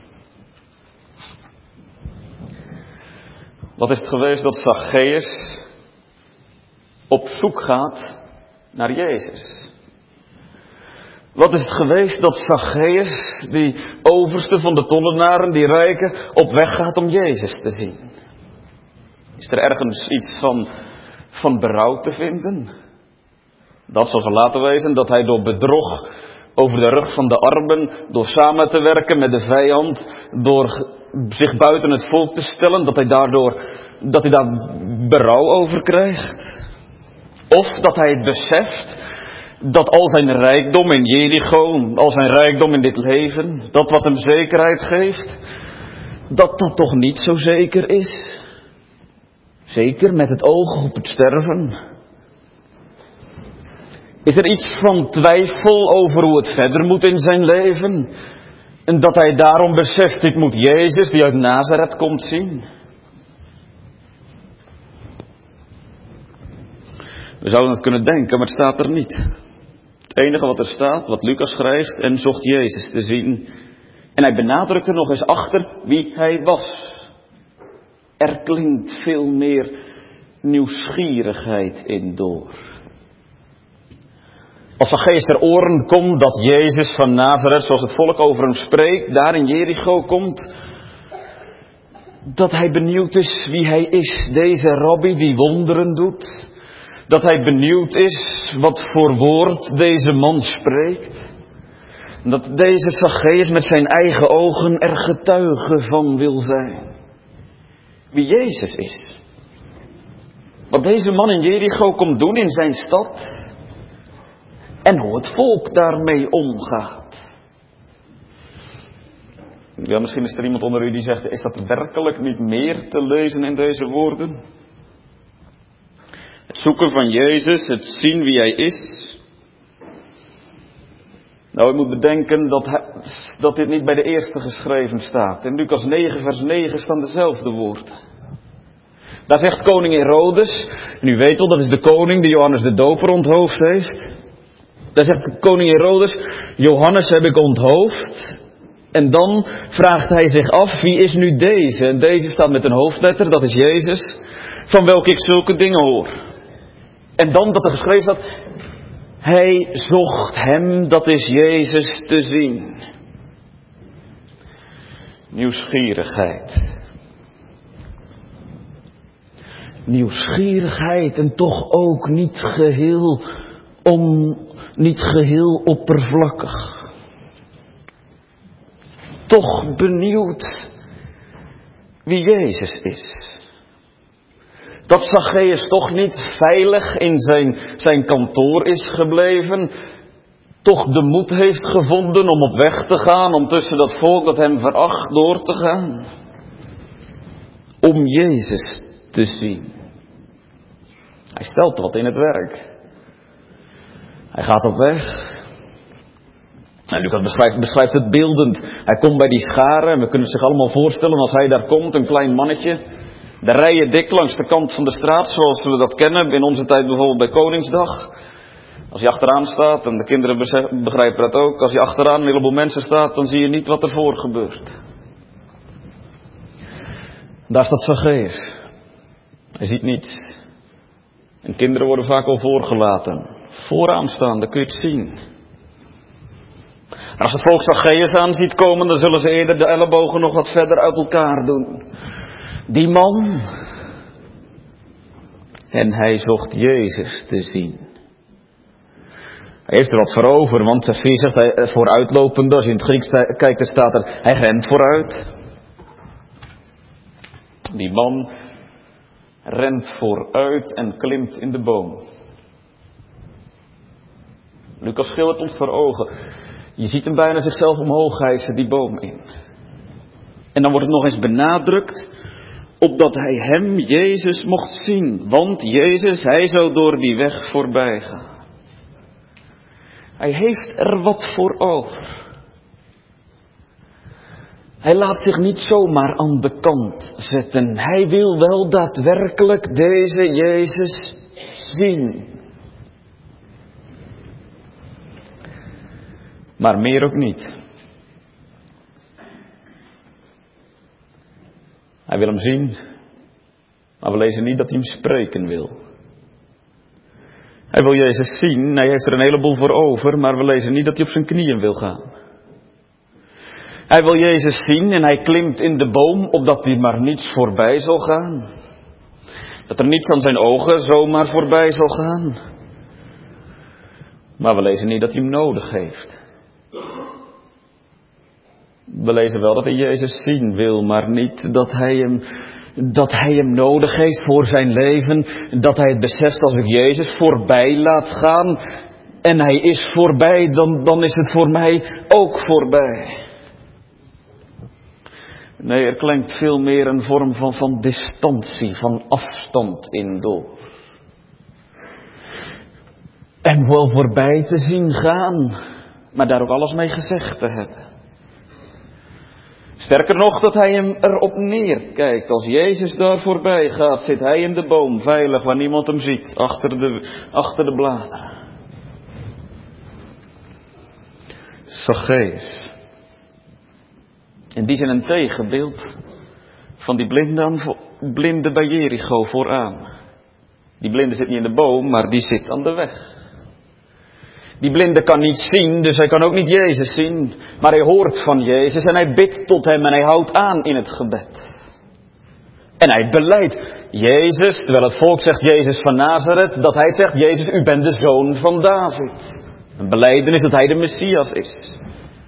[SPEAKER 1] Wat is het geweest dat Zacchaeus op zoek gaat naar Jezus? Wat is het geweest dat Zacchaeus, die overste van de tollenaren, die rijke, op weg gaat om Jezus te zien? Is er ergens iets van, van berouw te vinden? Dat zal zo laten wezen dat hij door bedrog over de rug van de armen, door samen te werken met de vijand, door zich buiten het volk te stellen, dat hij daardoor, dat hij daar berouw over krijgt. Of dat hij het beseft dat al zijn rijkdom in Jericho, al zijn rijkdom in dit leven, dat wat hem zekerheid geeft, dat dat toch niet zo zeker is. Zeker met het oog op het sterven. Is er iets van twijfel over hoe het verder moet in zijn leven? En dat hij daarom beseft, ik moet Jezus die uit Nazareth komt zien. We zouden het kunnen denken, maar het staat er niet. Het enige wat er staat, wat Lucas schrijft, en zocht Jezus te zien. En hij benadrukt er nog eens achter wie hij was. Er klinkt veel meer nieuwsgierigheid in door. Als Zacchaeus ter oren komt dat Jezus van Nazareth, zoals het volk over hem spreekt, daar in Jericho komt, dat hij benieuwd is wie hij is, deze rabbi die wonderen doet. Dat hij benieuwd is wat voor woord deze man spreekt. Dat deze Zacchaeus met zijn eigen ogen er getuige van wil zijn. Wie Jezus is. Wat deze man in Jericho komt doen in zijn stad. En hoe het volk daarmee omgaat. Ja, misschien is er iemand onder u die zegt, is dat werkelijk niet meer te lezen in deze woorden? Het zoeken van Jezus, het zien wie hij is. Nou, u moet bedenken dat, hij, dat dit niet bij de eerste geschreven staat. In Lucas negen vers negen staan dezelfde woorden. Daar zegt koning Herodes, en u weet wel, dat is de koning die Johannes de Doper onthoofd heeft. Daar zegt koning Herodes, Johannes heb ik onthoofd. En dan vraagt hij zich af, wie is nu deze? En deze staat met een hoofdletter, dat is Jezus, van welke ik zulke dingen hoor. En dan dat er geschreven staat, hij zocht hem, dat is Jezus, te zien. Nieuwsgierigheid. Nieuwsgierigheid en toch ook niet geheel om, niet geheel oppervlakkig. Toch benieuwd wie Jezus is. Dat Zacchaeus toch niet veilig in zijn, zijn kantoor is gebleven. Toch de moed heeft gevonden om op weg te gaan. Om tussen dat volk dat hem veracht door te gaan. Om Jezus te zien. Hij stelt wat in het werk. Hij gaat op weg. En Lucas beschrijft, beschrijft het beeldend. Hij komt bij die scharen. En we kunnen het zich allemaal voorstellen als hij daar komt. Een klein mannetje. De rijen dik langs de kant van de straat. Zoals we dat kennen. In onze tijd bijvoorbeeld bij Koningsdag. Als je achteraan staat. En de kinderen begrijpen dat ook. Als je achteraan een heleboel mensen staat. Dan zie je niet wat er voor gebeurt. Daar staat Zacchaeus. Hij ziet niets. En kinderen worden vaak al voorgelaten. Vooraan staan, dan kun je het zien. En als het volk Zacchaeus aan ziet komen, dan zullen ze eerder de ellebogen nog wat verder uit elkaar doen. Die man. En hij zocht Jezus te zien. Hij heeft er wat voor over, want vers vier zegt hij vooruitlopend. Als je in het Grieks kijkt, dan staat er, hij rent vooruit. Die man rent vooruit en klimt in de boom. Lucas schildert ons voor ogen. Je ziet hem bijna zichzelf omhoog hijsen, die boom in. En dan wordt het nog eens benadrukt, opdat hij hem, Jezus, mocht zien. Want Jezus, hij zou door die weg voorbij gaan. Hij heeft er wat voor over. Hij laat zich niet zomaar aan de kant zetten. Hij wil wel daadwerkelijk deze Jezus zien. Maar meer ook niet. Hij wil hem zien, maar we lezen niet dat hij hem spreken wil. Hij wil Jezus zien, hij heeft er een heleboel voor over, maar we lezen niet dat hij op zijn knieën wil gaan. Hij wil Jezus zien en hij klimt in de boom, opdat hij maar niets voorbij zal gaan. Dat er niets aan zijn ogen zomaar voorbij zal gaan. Maar we lezen niet dat hij hem nodig heeft. We lezen wel dat hij Jezus zien wil, maar niet dat hij hem, dat hij hem nodig heeft voor zijn leven. Dat hij het beseft, als ik Jezus voorbij laat gaan en hij is voorbij, dan, dan is het voor mij ook voorbij. Nee, er klinkt veel meer een vorm van, van distantie, van afstand in door. En wel voorbij te zien gaan, maar daar ook alles mee gezegd te hebben. Sterker nog, dat hij hem erop neerkijkt. Als Jezus daar voorbij gaat, zit hij in de boom, veilig, waar niemand hem ziet, achter de, achter de bladeren. Zacchaeus. In die zin een tegenbeeld van die blinde, blinde bij Jericho vooraan. Die blinde zit niet in de boom, maar die zit aan de weg. Die blinde kan niet zien, dus hij kan ook niet Jezus zien. Maar hij hoort van Jezus en hij bidt tot hem en hij houdt aan in het gebed. En hij belijdt Jezus, terwijl het volk zegt Jezus van Nazareth, dat hij zegt, Jezus, u bent de zoon van David. Een belijdenis dat hij de Messias is.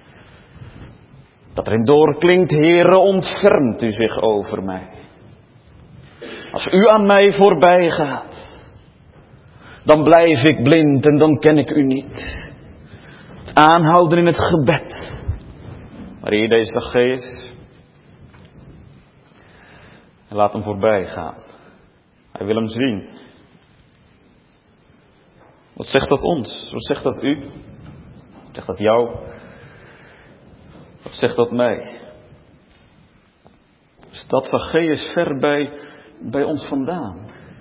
[SPEAKER 1] Dat erin doorklinkt, Heere, ontfermt u zich over mij. Als u aan mij voorbij gaat, dan blijf ik blind en dan ken ik u niet. Het aanhouden in het gebed. Maar hier deze Zacchaeus, hij laat hem voorbij gaan. Hij wil hem zien. Wat zegt dat ons? Wat zegt dat u? Wat zegt dat jou? Wat zegt dat mij? Staat Zacchaeus ver bij, bij ons vandaan?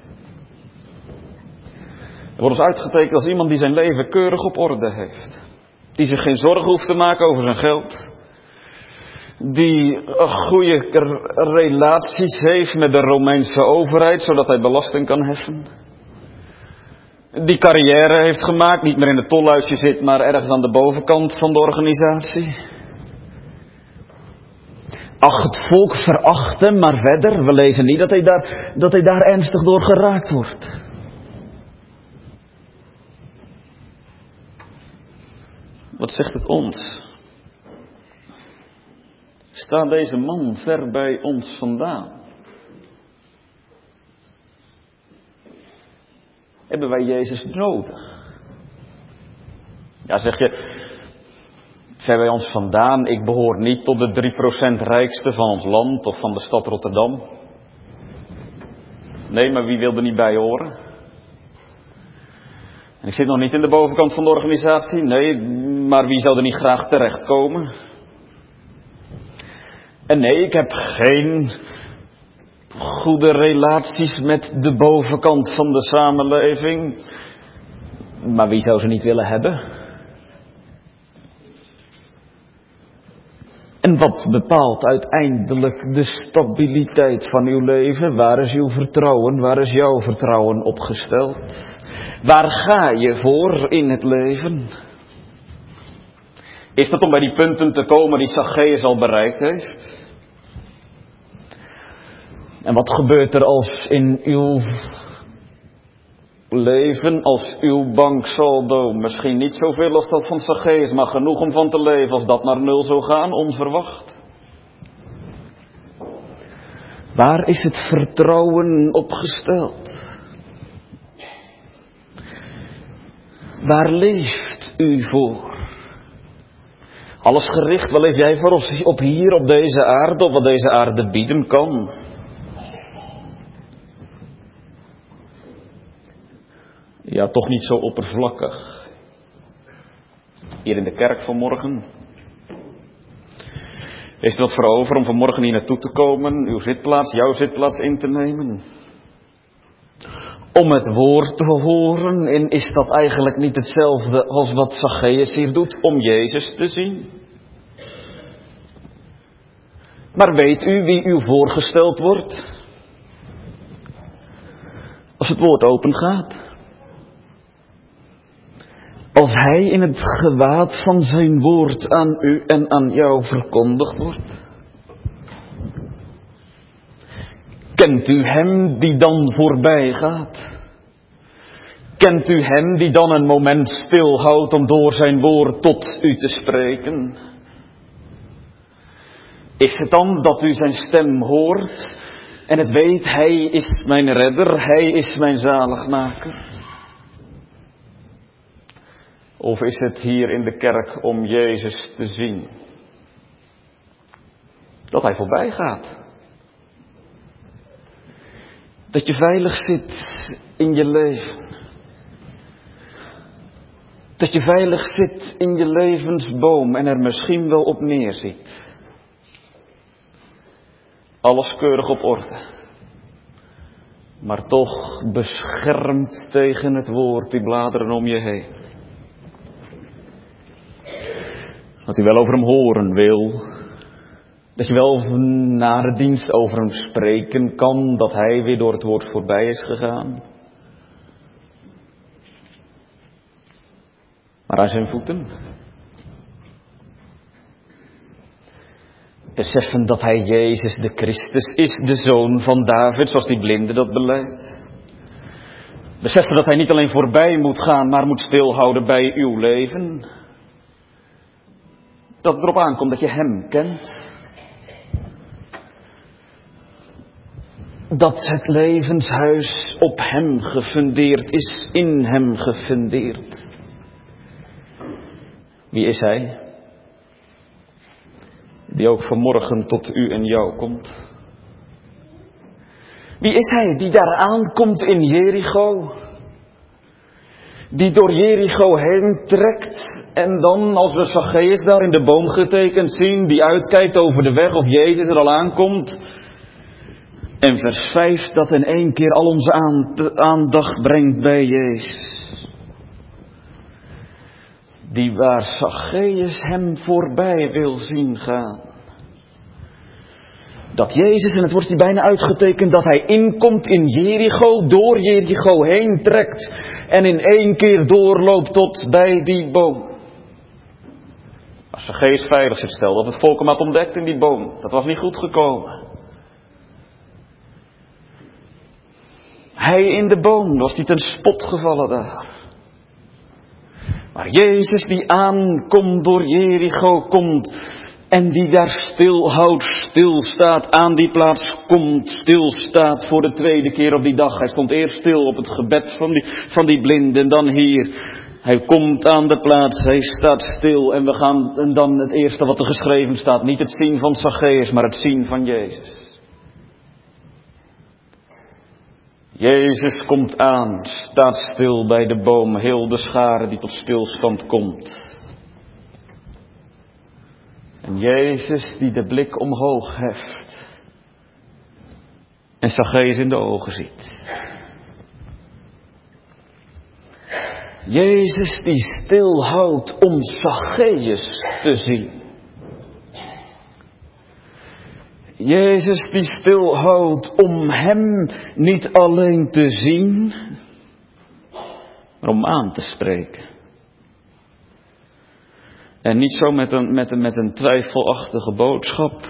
[SPEAKER 1] Er wordt ons uitgetekend als iemand die zijn leven keurig op orde heeft. Die zich geen zorgen hoeft te maken over zijn geld. Die goede relaties heeft met de Romeinse overheid, zodat hij belasting kan heffen. Die carrière heeft gemaakt, niet meer in het tolhuisje zit, maar ergens aan de bovenkant van de organisatie. Ach, het volk veracht hem, maar verder, we lezen niet dat hij daar, dat hij daar ernstig door geraakt wordt. Wat zegt het ons? Staat deze man ver bij ons vandaan? Hebben wij Jezus nodig? Ja, zeg je, ver bij ons vandaan, ik behoor niet tot de drie procent rijkste van ons land of van de stad Rotterdam. Nee, maar wie wil er niet bij horen? En ik zit nog niet in de bovenkant van de organisatie, nee, maar wie zou er niet graag terechtkomen? En nee, ik heb geen goede relaties met de bovenkant van de samenleving. Maar wie zou ze niet willen hebben? En wat bepaalt uiteindelijk de stabiliteit van uw leven? Waar is uw vertrouwen? Waar is jouw vertrouwen opgesteld? Waar ga je voor in het leven? Is dat om bij die punten te komen die Zacchaeus al bereikt heeft? En wat gebeurt er als in uw leven, als uw banksaldo misschien niet zoveel als dat van Zacchaeus, maar genoeg om van te leven als dat naar nul zou gaan, onverwacht? Waar is het vertrouwen opgesteld? Waar leeft u voor? Alles gericht, wat leef jij voor ons op hier, op deze aarde, of wat deze aarde bieden kan? Ja, toch niet zo oppervlakkig. Hier in de kerk vanmorgen. Heeft u wat voor over om vanmorgen hier naartoe te komen, uw zitplaats, jouw zitplaats in te nemen? Om het woord te horen, en is dat eigenlijk niet hetzelfde als wat Zacchaeus hier doet, om Jezus te zien? Maar weet u wie u voorgesteld wordt? Als het woord open gaat. Als hij in het gewaad van zijn woord aan u en aan jou verkondigd wordt. Kent u hem die dan voorbij gaat? Kent u hem die dan een moment stilhoudt om door zijn woord tot u te spreken? Is het dan dat u zijn stem hoort en het weet, hij is mijn redder, hij is mijn zaligmaker? Of is het hier in de kerk om Jezus te zien? Dat hij voorbij gaat. Dat je veilig zit in je leven. Dat je veilig zit in je levensboom en er misschien wel op neerziet. Alles keurig op orde. Maar toch beschermd tegen het woord, die bladeren om je heen. Dat u wel over hem horen wil. Dat je wel na de dienst over hem spreken kan. Dat hij weer door het woord voorbij is gegaan. Maar aan zijn voeten. Beseffen dat hij Jezus de Christus is. De zoon van David, zoals die blinde dat beleidt. Beseffen dat hij niet alleen voorbij moet gaan, maar moet stilhouden bij uw leven. Dat het erop aankomt dat je hem kent. Dat het levenshuis op hem gefundeerd is, in hem gefundeerd. Wie is hij? Die ook vanmorgen tot u en jou komt. Wie is hij die daar aankomt in Jericho? Die door Jericho heen trekt en dan, als we Zacchaeus daar in de boom getekend zien, die uitkijkt over de weg of Jezus er al aankomt. En vers vijf dat in één keer al onze aandacht brengt bij Jezus. Die waar Zacchaeus hem voorbij wil zien gaan. Dat Jezus, en het wordt hier bijna uitgetekend, dat hij inkomt in Jericho, door Jericho heen trekt en in één keer doorloopt tot bij die boom. Als Zacchaeus veilig zit, stel dat het volk hem had ontdekt in die boom. Dat was niet goed gekomen. Hij in de boom, was hij ten spot gevallen daar. Maar Jezus die aankomt door Jericho komt en die daar stilhoudt, stilstaat, aan die plaats komt, stilstaat voor de tweede keer op die dag. Hij stond eerst stil op het gebed van die, van die blinde en dan hier. Hij komt aan de plaats, hij staat stil en we gaan, en dan het eerste wat er geschreven staat, niet het zien van Zacchaeus, maar het zien van Jezus. Jezus komt aan, staat stil bij de boom, heel de schare die tot stilstand komt. En Jezus die de blik omhoog heft en Zacchaeus in de ogen ziet. Jezus die stilhoudt om Zacchaeus te zien. Jezus die stilhoudt om hem niet alleen te zien, maar om aan te spreken. En niet zo met een, met een, met een twijfelachtige boodschap.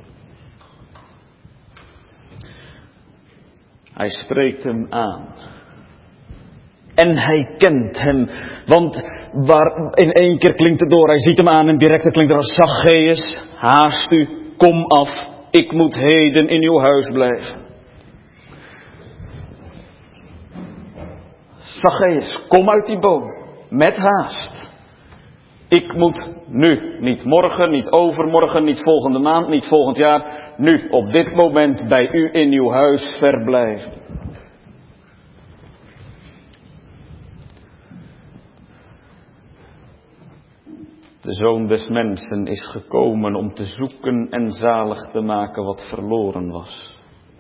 [SPEAKER 1] Hij spreekt hem aan. En hij kent hem. Want waar in één keer klinkt het door. Hij ziet hem aan en direct klinkt er als Zacchaeus. Haast u, kom af. Ik moet heden in uw huis blijven. Zacchaeus, kom uit die boom. Met haast. Ik moet nu, niet morgen, niet overmorgen, niet volgende maand, niet volgend jaar. Nu, op dit moment, bij u in uw huis verblijven. De Zoon des Mensen is gekomen om te zoeken en zalig te maken wat verloren was.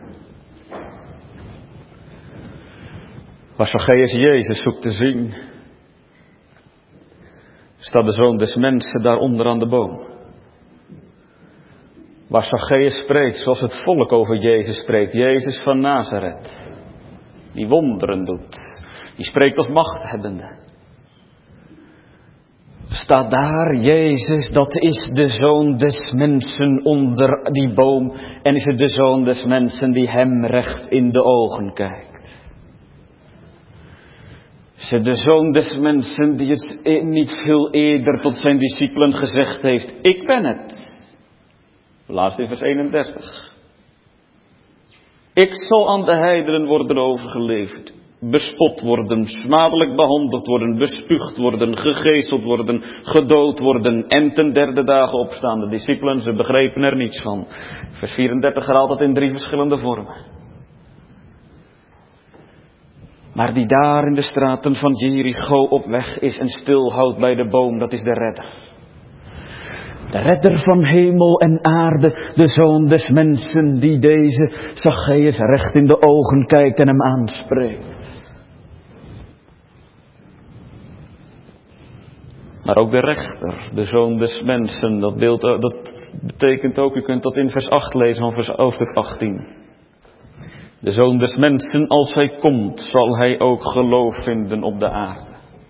[SPEAKER 1] Waar Zacchaeus Jezus zoekt te zien, staat de Zoon des Mensen daaronder aan de boom. Waar Zacchaeus spreekt zoals het volk over Jezus spreekt. Jezus van Nazareth. Die wonderen doet. Die spreekt als machthebbende. Staat daar Jezus, dat is de Zoon des Mensen onder die boom. En is het de Zoon des Mensen die hem recht in de ogen kijkt. Is het de Zoon des Mensen die het niet veel eerder tot zijn discipelen gezegd heeft. Ik ben het. Laatst in vers eenendertig. Ik zal aan de heidenen worden overgeleverd. Bespot worden, smadelijk behandeld worden, bespuugd worden, gegezeld worden, gedood worden en ten derde dagen opstaan. De discipelen, ze begrepen er niets van. Vers vierendertig herhaalt dat in drie verschillende vormen. Maar die daar in de straten van Jericho op weg is en stilhoudt bij de boom, dat is de redder. De redder van hemel en aarde, de Zoon des Mensen die deze Zacchaeus recht in de ogen kijkt en hem aanspreekt. Maar ook de rechter, de Zoon des Mensen, dat, beeld, dat betekent ook, u kunt dat in vers acht lezen van vers hoofdstuk achttien. De Zoon des Mensen, als hij komt, zal hij ook geloof vinden op de aarde.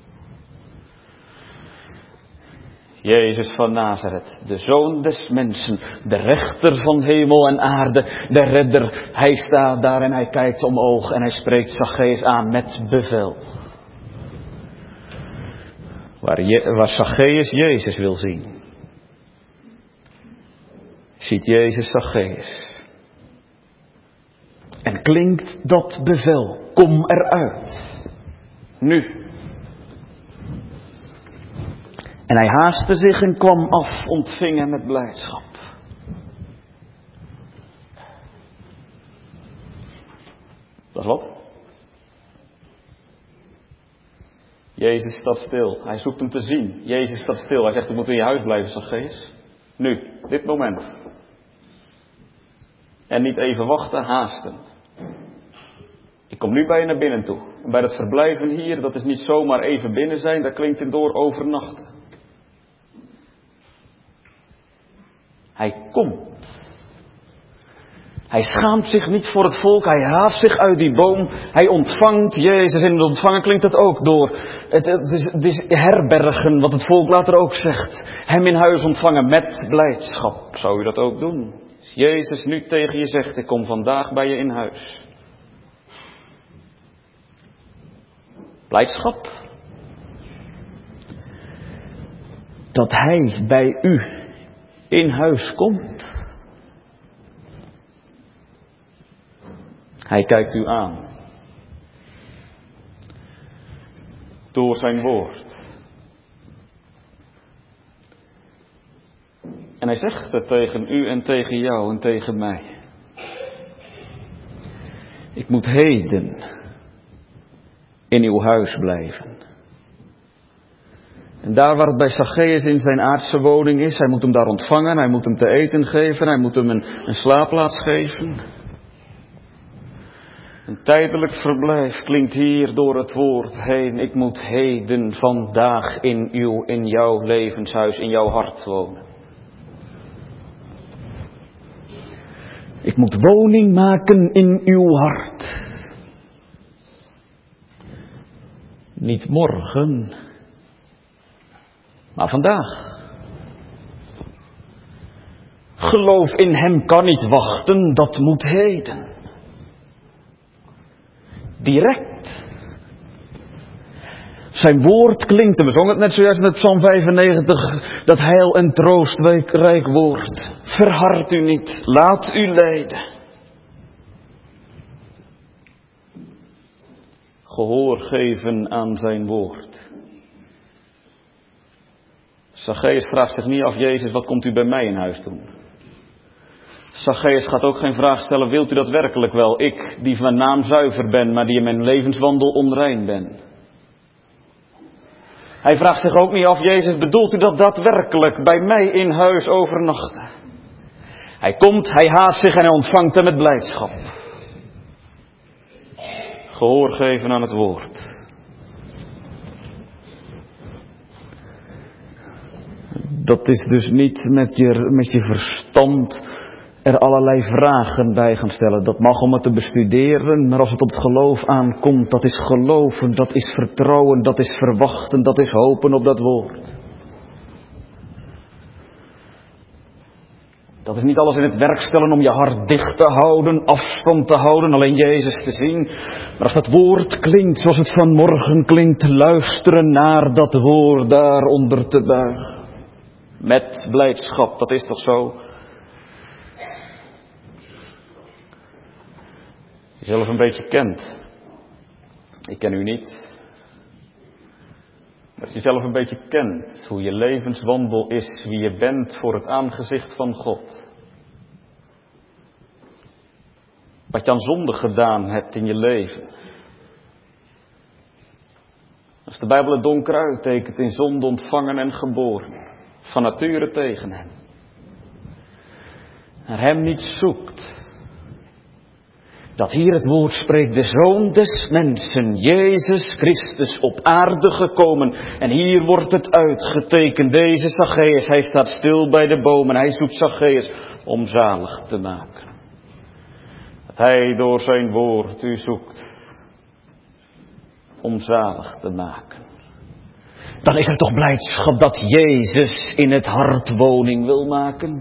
[SPEAKER 1] Jezus van Nazareth, de Zoon des Mensen, de rechter van hemel en aarde, de redder. Hij staat daar en hij kijkt omhoog en hij spreekt Zacchaeus aan met bevel. Waar, Je- waar Zacchaeus Jezus wil zien.
[SPEAKER 2] ziet Jezus Zacchaeus. En klinkt dat bevel, kom eruit. Nu. En hij haastte zich en kwam af, ontving hem met blijdschap. Dat is wat? Jezus staat stil. Hij zoekt hem te zien. Jezus staat stil. Hij zegt, je moet in je huis blijven, Zacchaeus. Nu, dit moment. En niet even wachten, haasten. Ik kom nu bij je naar binnen toe. En bij dat verblijven hier, dat is niet zomaar even binnen zijn, daar klinkt in door overnachten. Hij komt. Hij schaamt zich niet voor het volk, hij haast zich uit die boom, hij ontvangt Jezus. En het ontvangen klinkt dat ook door. Het, het, is, het is herbergen, wat het volk later ook zegt. Hem in huis ontvangen met blijdschap. Zou u dat ook doen? Als Jezus nu tegen je zegt, ik kom vandaag bij je in huis. Blijdschap. Dat hij bij u in huis komt. Hij kijkt u aan. Door zijn woord. En hij zegt het tegen u en tegen jou en tegen mij. Ik moet heden in uw huis blijven. En daar waar het bij Zacchaeus in zijn aardse woning is, hij moet hem daar ontvangen, hij moet hem te eten geven, hij moet hem een, een slaapplaats geven. Een tijdelijk verblijf klinkt hier door het woord heen. Ik moet heden, vandaag in uw, in jouw levenshuis, in jouw hart wonen. Ik moet woning maken in uw hart. Niet morgen, maar vandaag. Geloof in hem kan niet wachten, dat moet heden. Direct. Zijn woord klinkt, en we zongen het net zojuist met Psalm vijfennegentig, dat heil en troostrijk woord. Verhard u niet, laat u leiden. Gehoor geven aan zijn woord. Zacchaeus vraagt zich niet af, Jezus, wat komt u bij mij in huis doen? Zacchaeus gaat ook geen vraag stellen, wilt u dat werkelijk wel? Ik, die van naam zuiver ben, maar die in mijn levenswandel onrein ben. Hij vraagt zich ook niet af, Jezus, bedoelt u dat daadwerkelijk bij mij in huis overnachten? Hij komt, hij haast zich en hij ontvangt hem met blijdschap. Gehoor geven aan het woord. Dat is dus niet met je, met je verstand er allerlei vragen bij gaan stellen. Dat mag om het te bestuderen, maar als het op het geloof aankomt, dat is geloven, dat is vertrouwen, dat is verwachten, dat is hopen op dat woord. Dat is niet alles in het werk stellen om je hart dicht te houden, afstand te houden, alleen Jezus te zien. Maar als dat woord klinkt zoals het vanmorgen klinkt, luisteren naar dat woord daaronder te buigen. Met blijdschap, dat is toch zo? Jezelf een beetje kent. Ik ken u niet. Als je jezelf een beetje kent, hoe je levenswandel is, wie je bent voor het aangezicht van God. Wat je aan zonde gedaan hebt in je leven. Als de Bijbel het donker uittekent, in zonde ontvangen en geboren. Van nature tegen hem. Naar hem niet zoekt. Dat hier het woord spreekt, de Zoon des mensen, Jezus Christus, op aarde gekomen. En hier wordt het uitgetekend, deze Zacchaeus, hij staat stil bij de bomen. Hij zoekt Zacchaeus om zalig te maken. Dat hij door zijn woord u zoekt om zalig te maken. Dan is er toch blijdschap dat Jezus in het hart woning wil maken.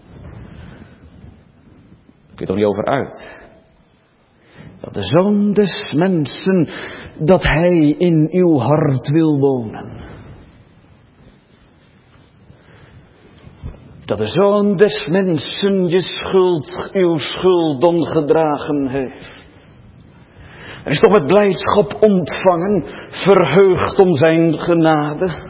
[SPEAKER 2] Daar kun je toch niet over uit. Dat de Zoon des mensen, dat hij in uw hart wil wonen. dat de Zoon des mensen je schuld, uw schuld dan gedragen heeft. Er is toch met blijdschap ontvangen, verheugd om zijn genade.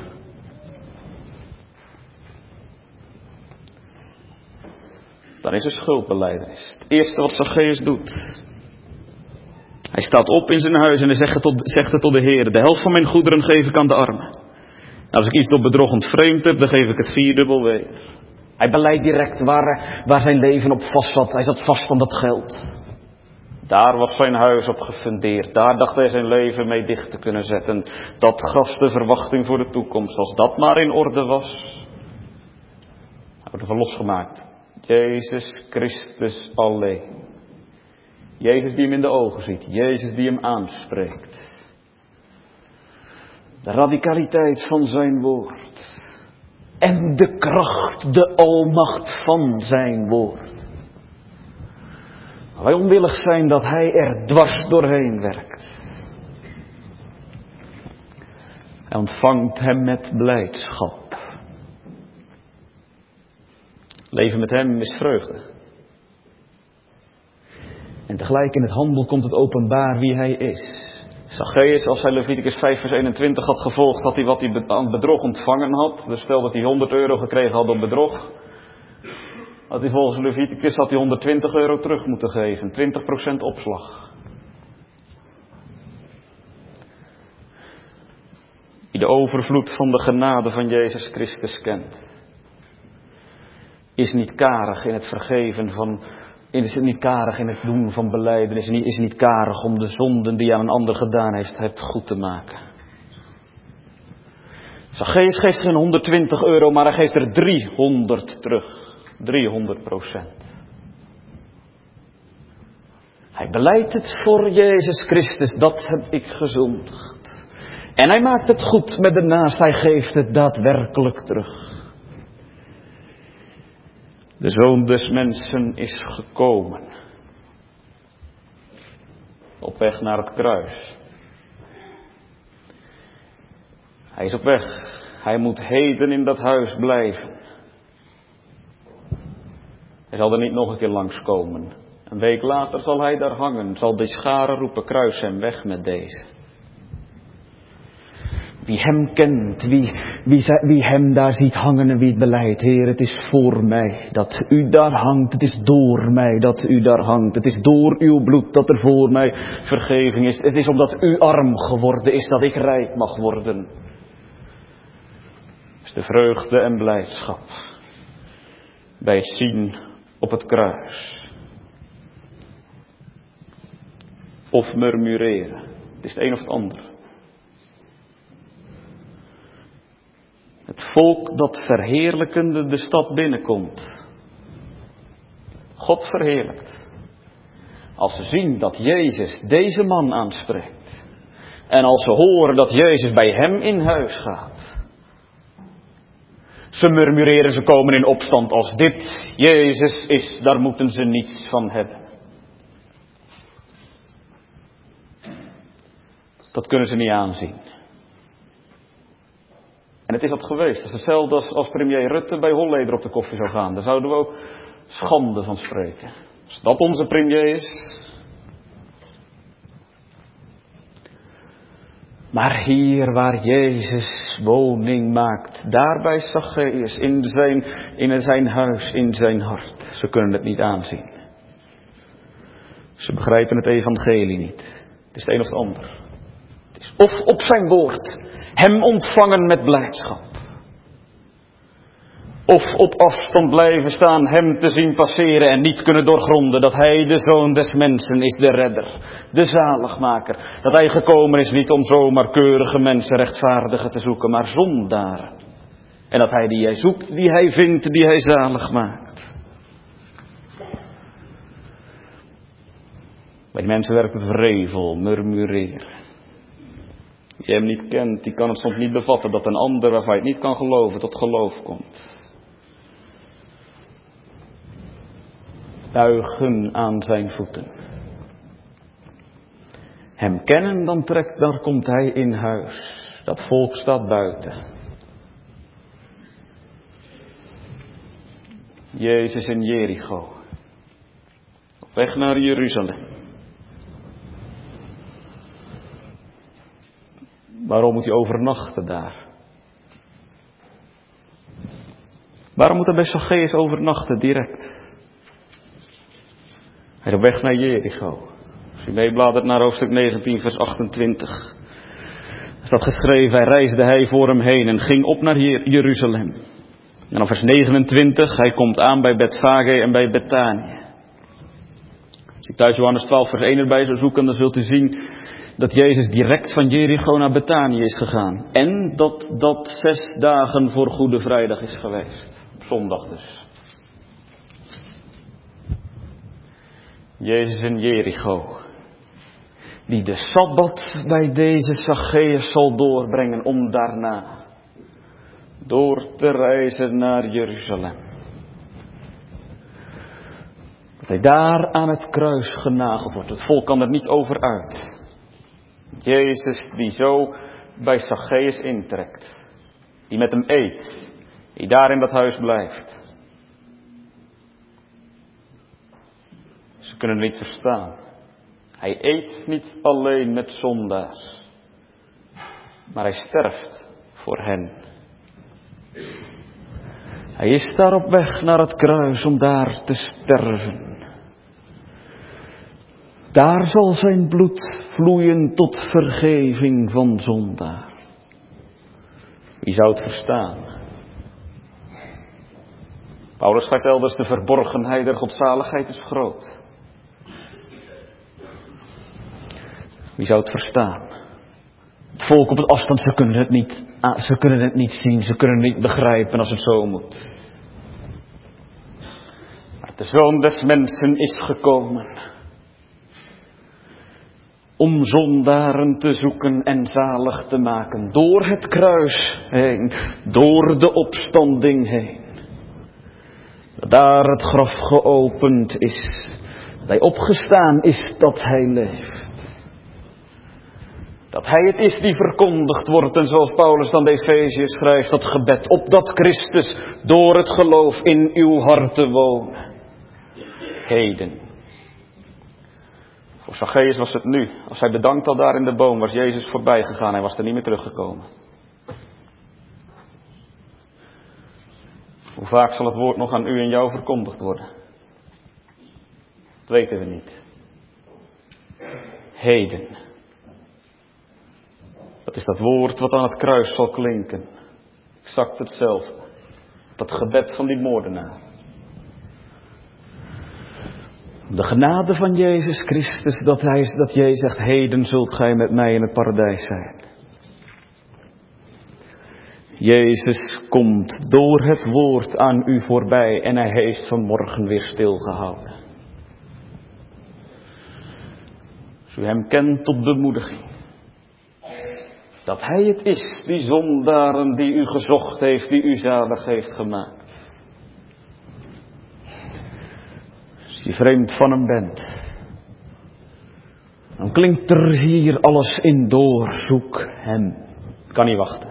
[SPEAKER 2] Dan is er schuldbelijdenis. Het eerste wat Zacchaeus doet. Hij staat op in zijn huis en hij zegt het tot, zegt het tot de Heer. De helft van mijn goederen geef ik aan de armen. Als ik iets door bedrog ontvreemd heb, dan geef ik het vierdubbel weer. Hij beleidt direct waar, waar zijn leven op vast zat. Hij zat vast aan dat geld. Daar was zijn huis op gefundeerd. Daar dacht hij zijn leven mee dicht te kunnen zetten. Dat gaf de verwachting voor de toekomst. Als dat maar in orde was. Hij wordt ervan losgemaakt. Jezus Christus alleen. Jezus die hem in de ogen ziet. Jezus die hem aanspreekt. De radicaliteit van zijn woord. En de kracht, de almacht van zijn woord. Wij onwillig zijn dat hij er dwars doorheen werkt. Hij ontvangt hem met blijdschap. Leven met hem is vreugde. En tegelijk in het handel komt het openbaar wie hij is. Zacchaeus, als hij Leviticus vijf vers eenentwintig had gevolgd, had hij wat hij aan bedrog ontvangen had. Dus stel dat hij honderd euro gekregen had op bedrog. Had hij volgens Leviticus had hij honderdtwintig euro terug moeten geven. twintig procent opslag. Die de overvloed van de genade van Jezus Christus kent. Is niet karig in het vergeven van... Is het niet karig in het doen van belijdenis? Is het niet karig om de zonden die aan een ander gedaan heeft, heeft goed te maken? Zacchaeus geeft geen honderdtwintig euro, maar hij geeft er driehonderd terug. driehonderd procent. Hij belijdt het voor Jezus Christus, dat heb ik gezondigd. En hij maakt het goed met de naast, hij geeft het daadwerkelijk terug. De Zoon des mensen is gekomen. Op weg naar het kruis. Hij is op weg. Hij moet heden in dat huis blijven. Hij zal er niet nog een keer langskomen. Een week later zal hij daar hangen. Zal die scharen roepen, kruis hem weg met deze. Wie hem kent, wie, wie, wie hem daar ziet hangen en wie het beleidt. Heer, het is voor mij dat u daar hangt. Het is door mij dat u daar hangt. Het is door uw bloed dat er voor mij vergeving is. Het is omdat u arm geworden is dat ik rijk mag worden. Het is de vreugde en blijdschap bij het zien op het kruis. Of murmureren. Het is het een of het ander. Het volk dat verheerlijkende de stad binnenkomt. God verheerlijkt. Als ze zien dat Jezus deze man aanspreekt. En als ze horen dat Jezus bij hem in huis gaat. Ze murmureren, ze komen in opstand. Als dit Jezus is, daar moeten ze niets van hebben. Dat kunnen ze niet aanzien. En het is dat geweest. Het is hetzelfde als, als premier Rutte bij Holleder op de koffie zou gaan. Daar zouden we ook schande van spreken. Als dat onze premier is. Maar hier waar Jezus woning maakt. Daar bij Zacchaeus. In zijn, in zijn huis. In zijn hart. Ze kunnen het niet aanzien. Ze begrijpen het evangelie niet. Het is het een of het ander. Het is of op zijn woord. Hem ontvangen met blijdschap. Of op afstand blijven staan, hem te zien passeren en niet kunnen doorgronden dat hij de Zoon des mensen is, de redder, de zaligmaker. Dat hij gekomen is niet om zomaar keurige mensen rechtvaardigen te zoeken, maar zondaren. En dat hij die hij zoekt, die hij vindt, die hij zalig maakt. Bij die mensen werkt het wrevel, murmureren. Wie hem niet kent, die kan het soms niet bevatten dat een ander waarvan je het niet kan geloven, tot geloof komt. Buigen aan zijn voeten. Hem kennen, dan trekt, dan komt hij in huis. Dat volk staat buiten. Jezus in Jericho. Op weg naar Jeruzalem. Waarom moet hij overnachten daar? Waarom moet hij bij Zacchaeus overnachten direct? Hij is op weg naar Jericho. Als u meebladert naar hoofdstuk negentien vers achtentwintig. Er staat geschreven, hij reisde hij voor hem heen en ging op naar Jeruzalem. En dan vers negenentwintig, hij komt aan bij Betfage en bij Betanië. Als u thuis Johannes twaalf vers één erbij zou zoeken, dan zult u zien dat Jezus direct van Jericho naar Betanië is gegaan. En dat dat zes dagen voor Goede Vrijdag is geweest. Op zondag dus. Jezus in Jericho. Die de Sabbat bij deze Zacchaeus zal doorbrengen om daarna door te reizen naar Jeruzalem. Dat hij daar aan het kruis genageld wordt. Het volk kan er niet over uit. Jezus die zo bij Zacchaeus intrekt. Die met hem eet. Die daar in dat huis blijft. Ze kunnen het niet verstaan. Hij eet niet alleen met zondaars. Maar hij sterft voor hen. Hij is daar op weg naar het kruis om daar te sterven. Daar zal zijn bloed vloeien tot vergeving van zondaar. Wie zou het verstaan? Paulus schrijft elders, de verborgenheid der godzaligheid is groot. Wie zou het verstaan? Het volk op het afstand, ze kunnen het niet, ze kunnen het niet zien, ze kunnen het niet begrijpen als het zo moet. Maar de Zoon des Mensen is gekomen om zondaren te zoeken en zalig te maken. Door het kruis heen, door de opstanding heen. Daar het graf geopend is, dat hij opgestaan is, dat hij leeft. Dat hij het is die verkondigd wordt. En zoals Paulus dan de Efeziërs schrijft, dat gebed. Opdat Christus door het geloof in uw harten wonen. Heden. Voor Zacchaeus was het nu. Als hij bedankt had daar in de boom, was Jezus voorbij gegaan. Hij was er niet meer teruggekomen. Hoe vaak zal het woord nog aan u en jou verkondigd worden? Dat weten we niet. Heden. Dat is dat woord wat aan het kruis zal klinken. Exact hetzelfde. Dat gebed van die moordenaar. De genade van Jezus Christus, dat, hij, dat Jezus zegt, heden zult gij met mij in het paradijs zijn. Jezus komt door het woord aan u voorbij en hij heeft vanmorgen weer stilgehouden. Als u hem kent tot bemoediging. Dat hij het is, die zondaren die u gezocht heeft, die u zalig heeft gemaakt. Als je vreemd van hem bent, dan klinkt er hier alles in door. Zoek hem. Kan niet wachten.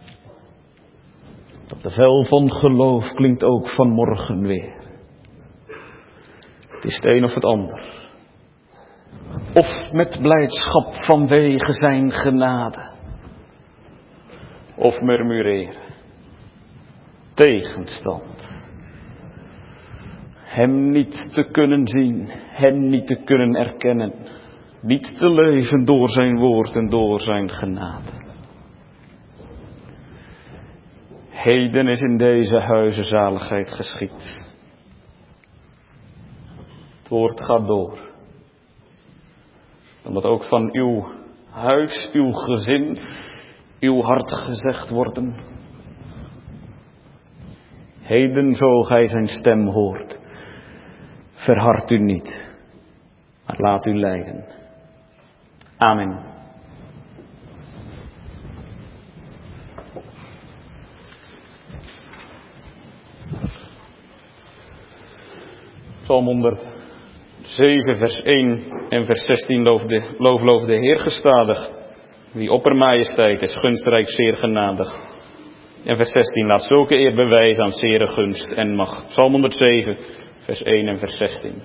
[SPEAKER 2] Dat de vel van geloof klinkt ook vanmorgen weer. Het is het een of het ander. Of met blijdschap vanwege zijn genade. Of murmureren. Tegenstand. Hem niet te kunnen zien. Hem niet te kunnen erkennen. Niet te leven door zijn woord en door zijn genade. Heden is in deze huizen zaligheid geschied. Het woord gaat door. Omdat ook van uw huis, uw gezin, uw hart gezegd worden. Heden zo gij zijn stem hoort. Verhard u niet, maar laat u leiden. Amen. Psalm honderdzeven vers één en vers zestien loof de, loof, loof de Heer gestadig. Wie oppermajesteit is, gunstrijk zeer genadig.
[SPEAKER 1] En vers zestien, laat zulke eer bewijzen aan zere gunst en macht. Psalm honderdzeven, vers één en vers zestien.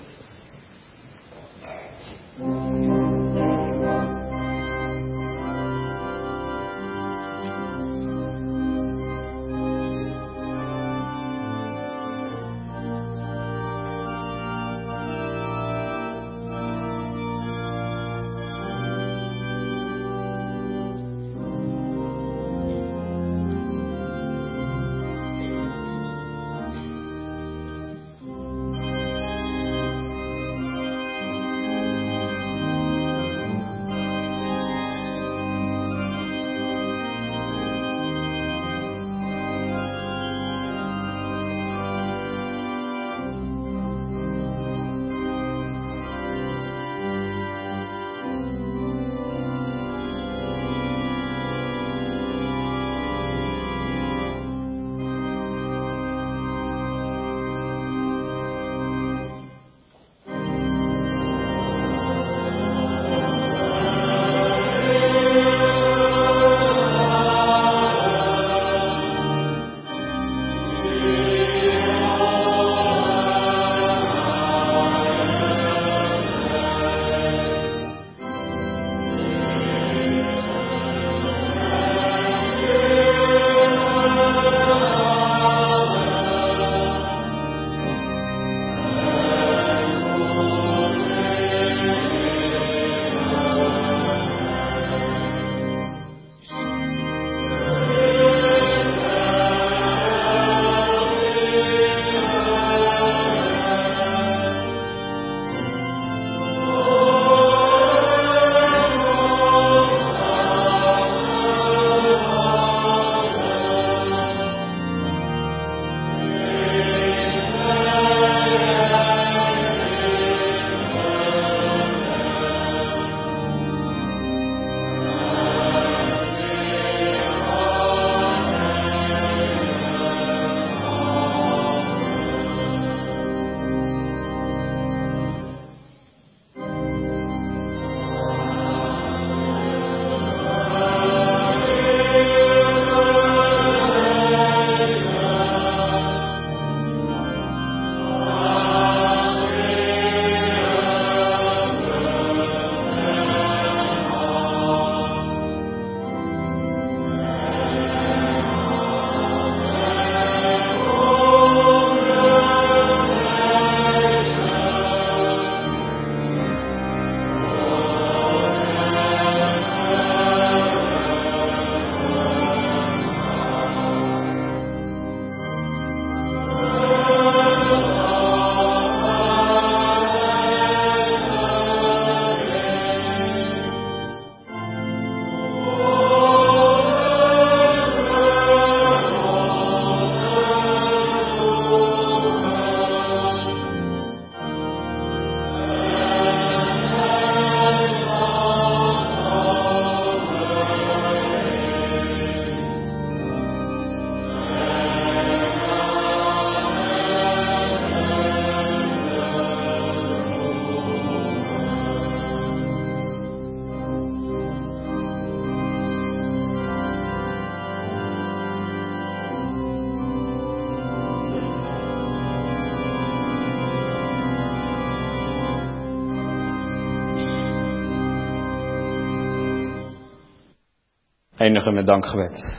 [SPEAKER 1] Eindigen met dankgebed.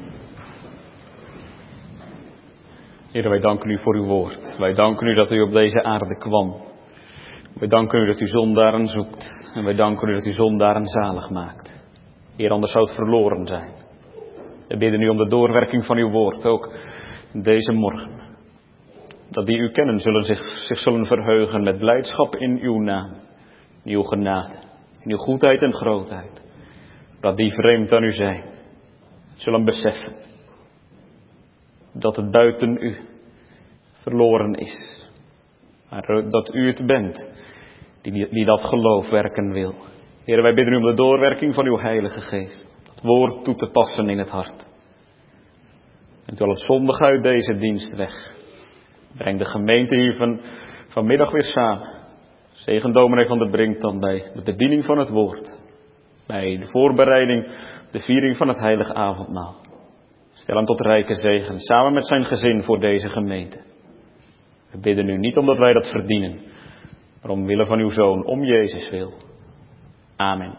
[SPEAKER 1] Heer, wij danken u voor uw woord. Wij danken u dat u op deze aarde kwam. Wij danken u dat u zondaren zoekt. En wij danken u dat u zondaren zalig maakt. Heer, anders zou het verloren zijn. We bidden u om de doorwerking van uw woord, ook deze morgen. Dat die u kennen zullen zich, zich zullen verheugen met blijdschap in uw naam. In uw genade, in uw goedheid en grootheid. Dat die vreemd aan u zijn, zullen beseffen dat het buiten u verloren is. Maar dat u het bent die, die dat geloof werken wil. Heer, wij bidden u om de doorwerking van uw Heilige Geest. Dat woord toe te passen in het hart. En doe al het zondige uit deze dienst weg. Breng de gemeente hier van, vanmiddag weer samen. Zegen dominee van de Brink dan bij de bediening van het woord. Bij de voorbereiding, de viering van het heilige avondmaal. Stel hem tot rijke zegen, samen met zijn gezin voor deze gemeente. We bidden u niet omdat wij dat verdienen, maar omwille van uw Zoon, om Jezus wil. Amen.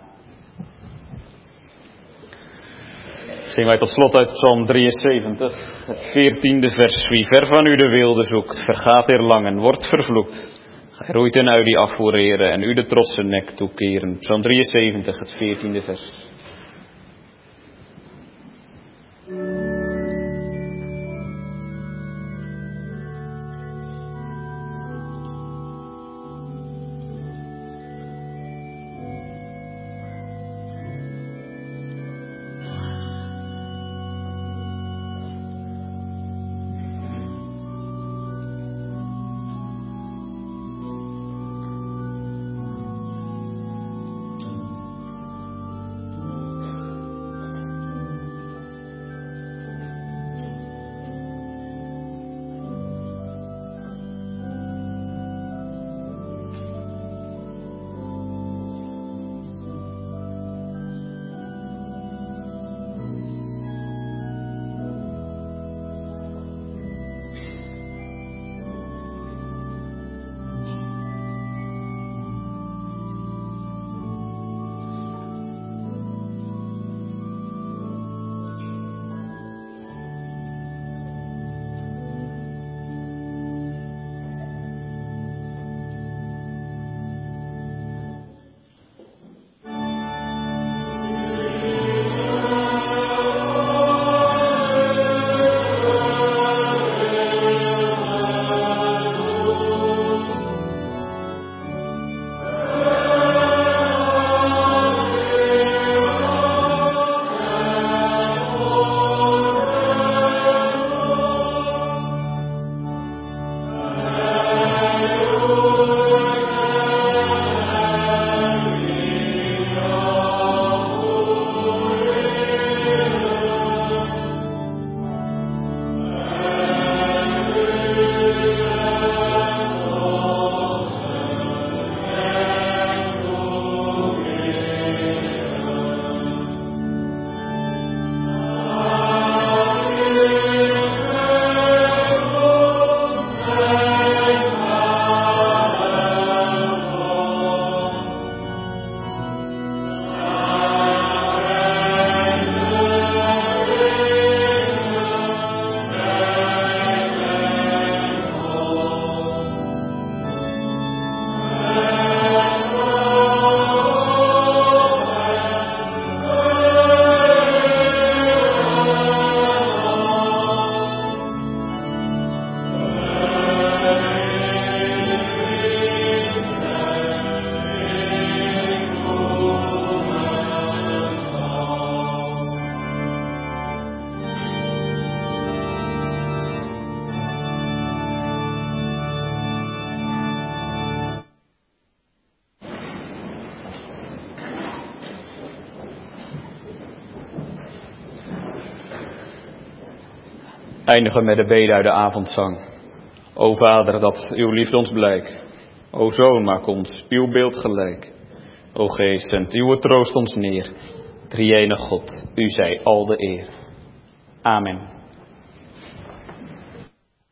[SPEAKER 1] Zingen wij tot slot uit Psalm drieënzeventig, het veertiende vers. Wie ver van u de wilde zoekt, vergaat erlangen, wordt vervloekt. Gij roeit en uit die afvoereren en u de trotse nek toekeren. Psalm drieënzeventig, het veertiende vers. Eindigen met de bede uit de avondzang. O Vader, dat uw liefde ons blijk. O Zoon, maak ons uw beeld gelijk. O Geest, zend uw troost ons neer. Drie-enige God, u zij al de eer. Amen.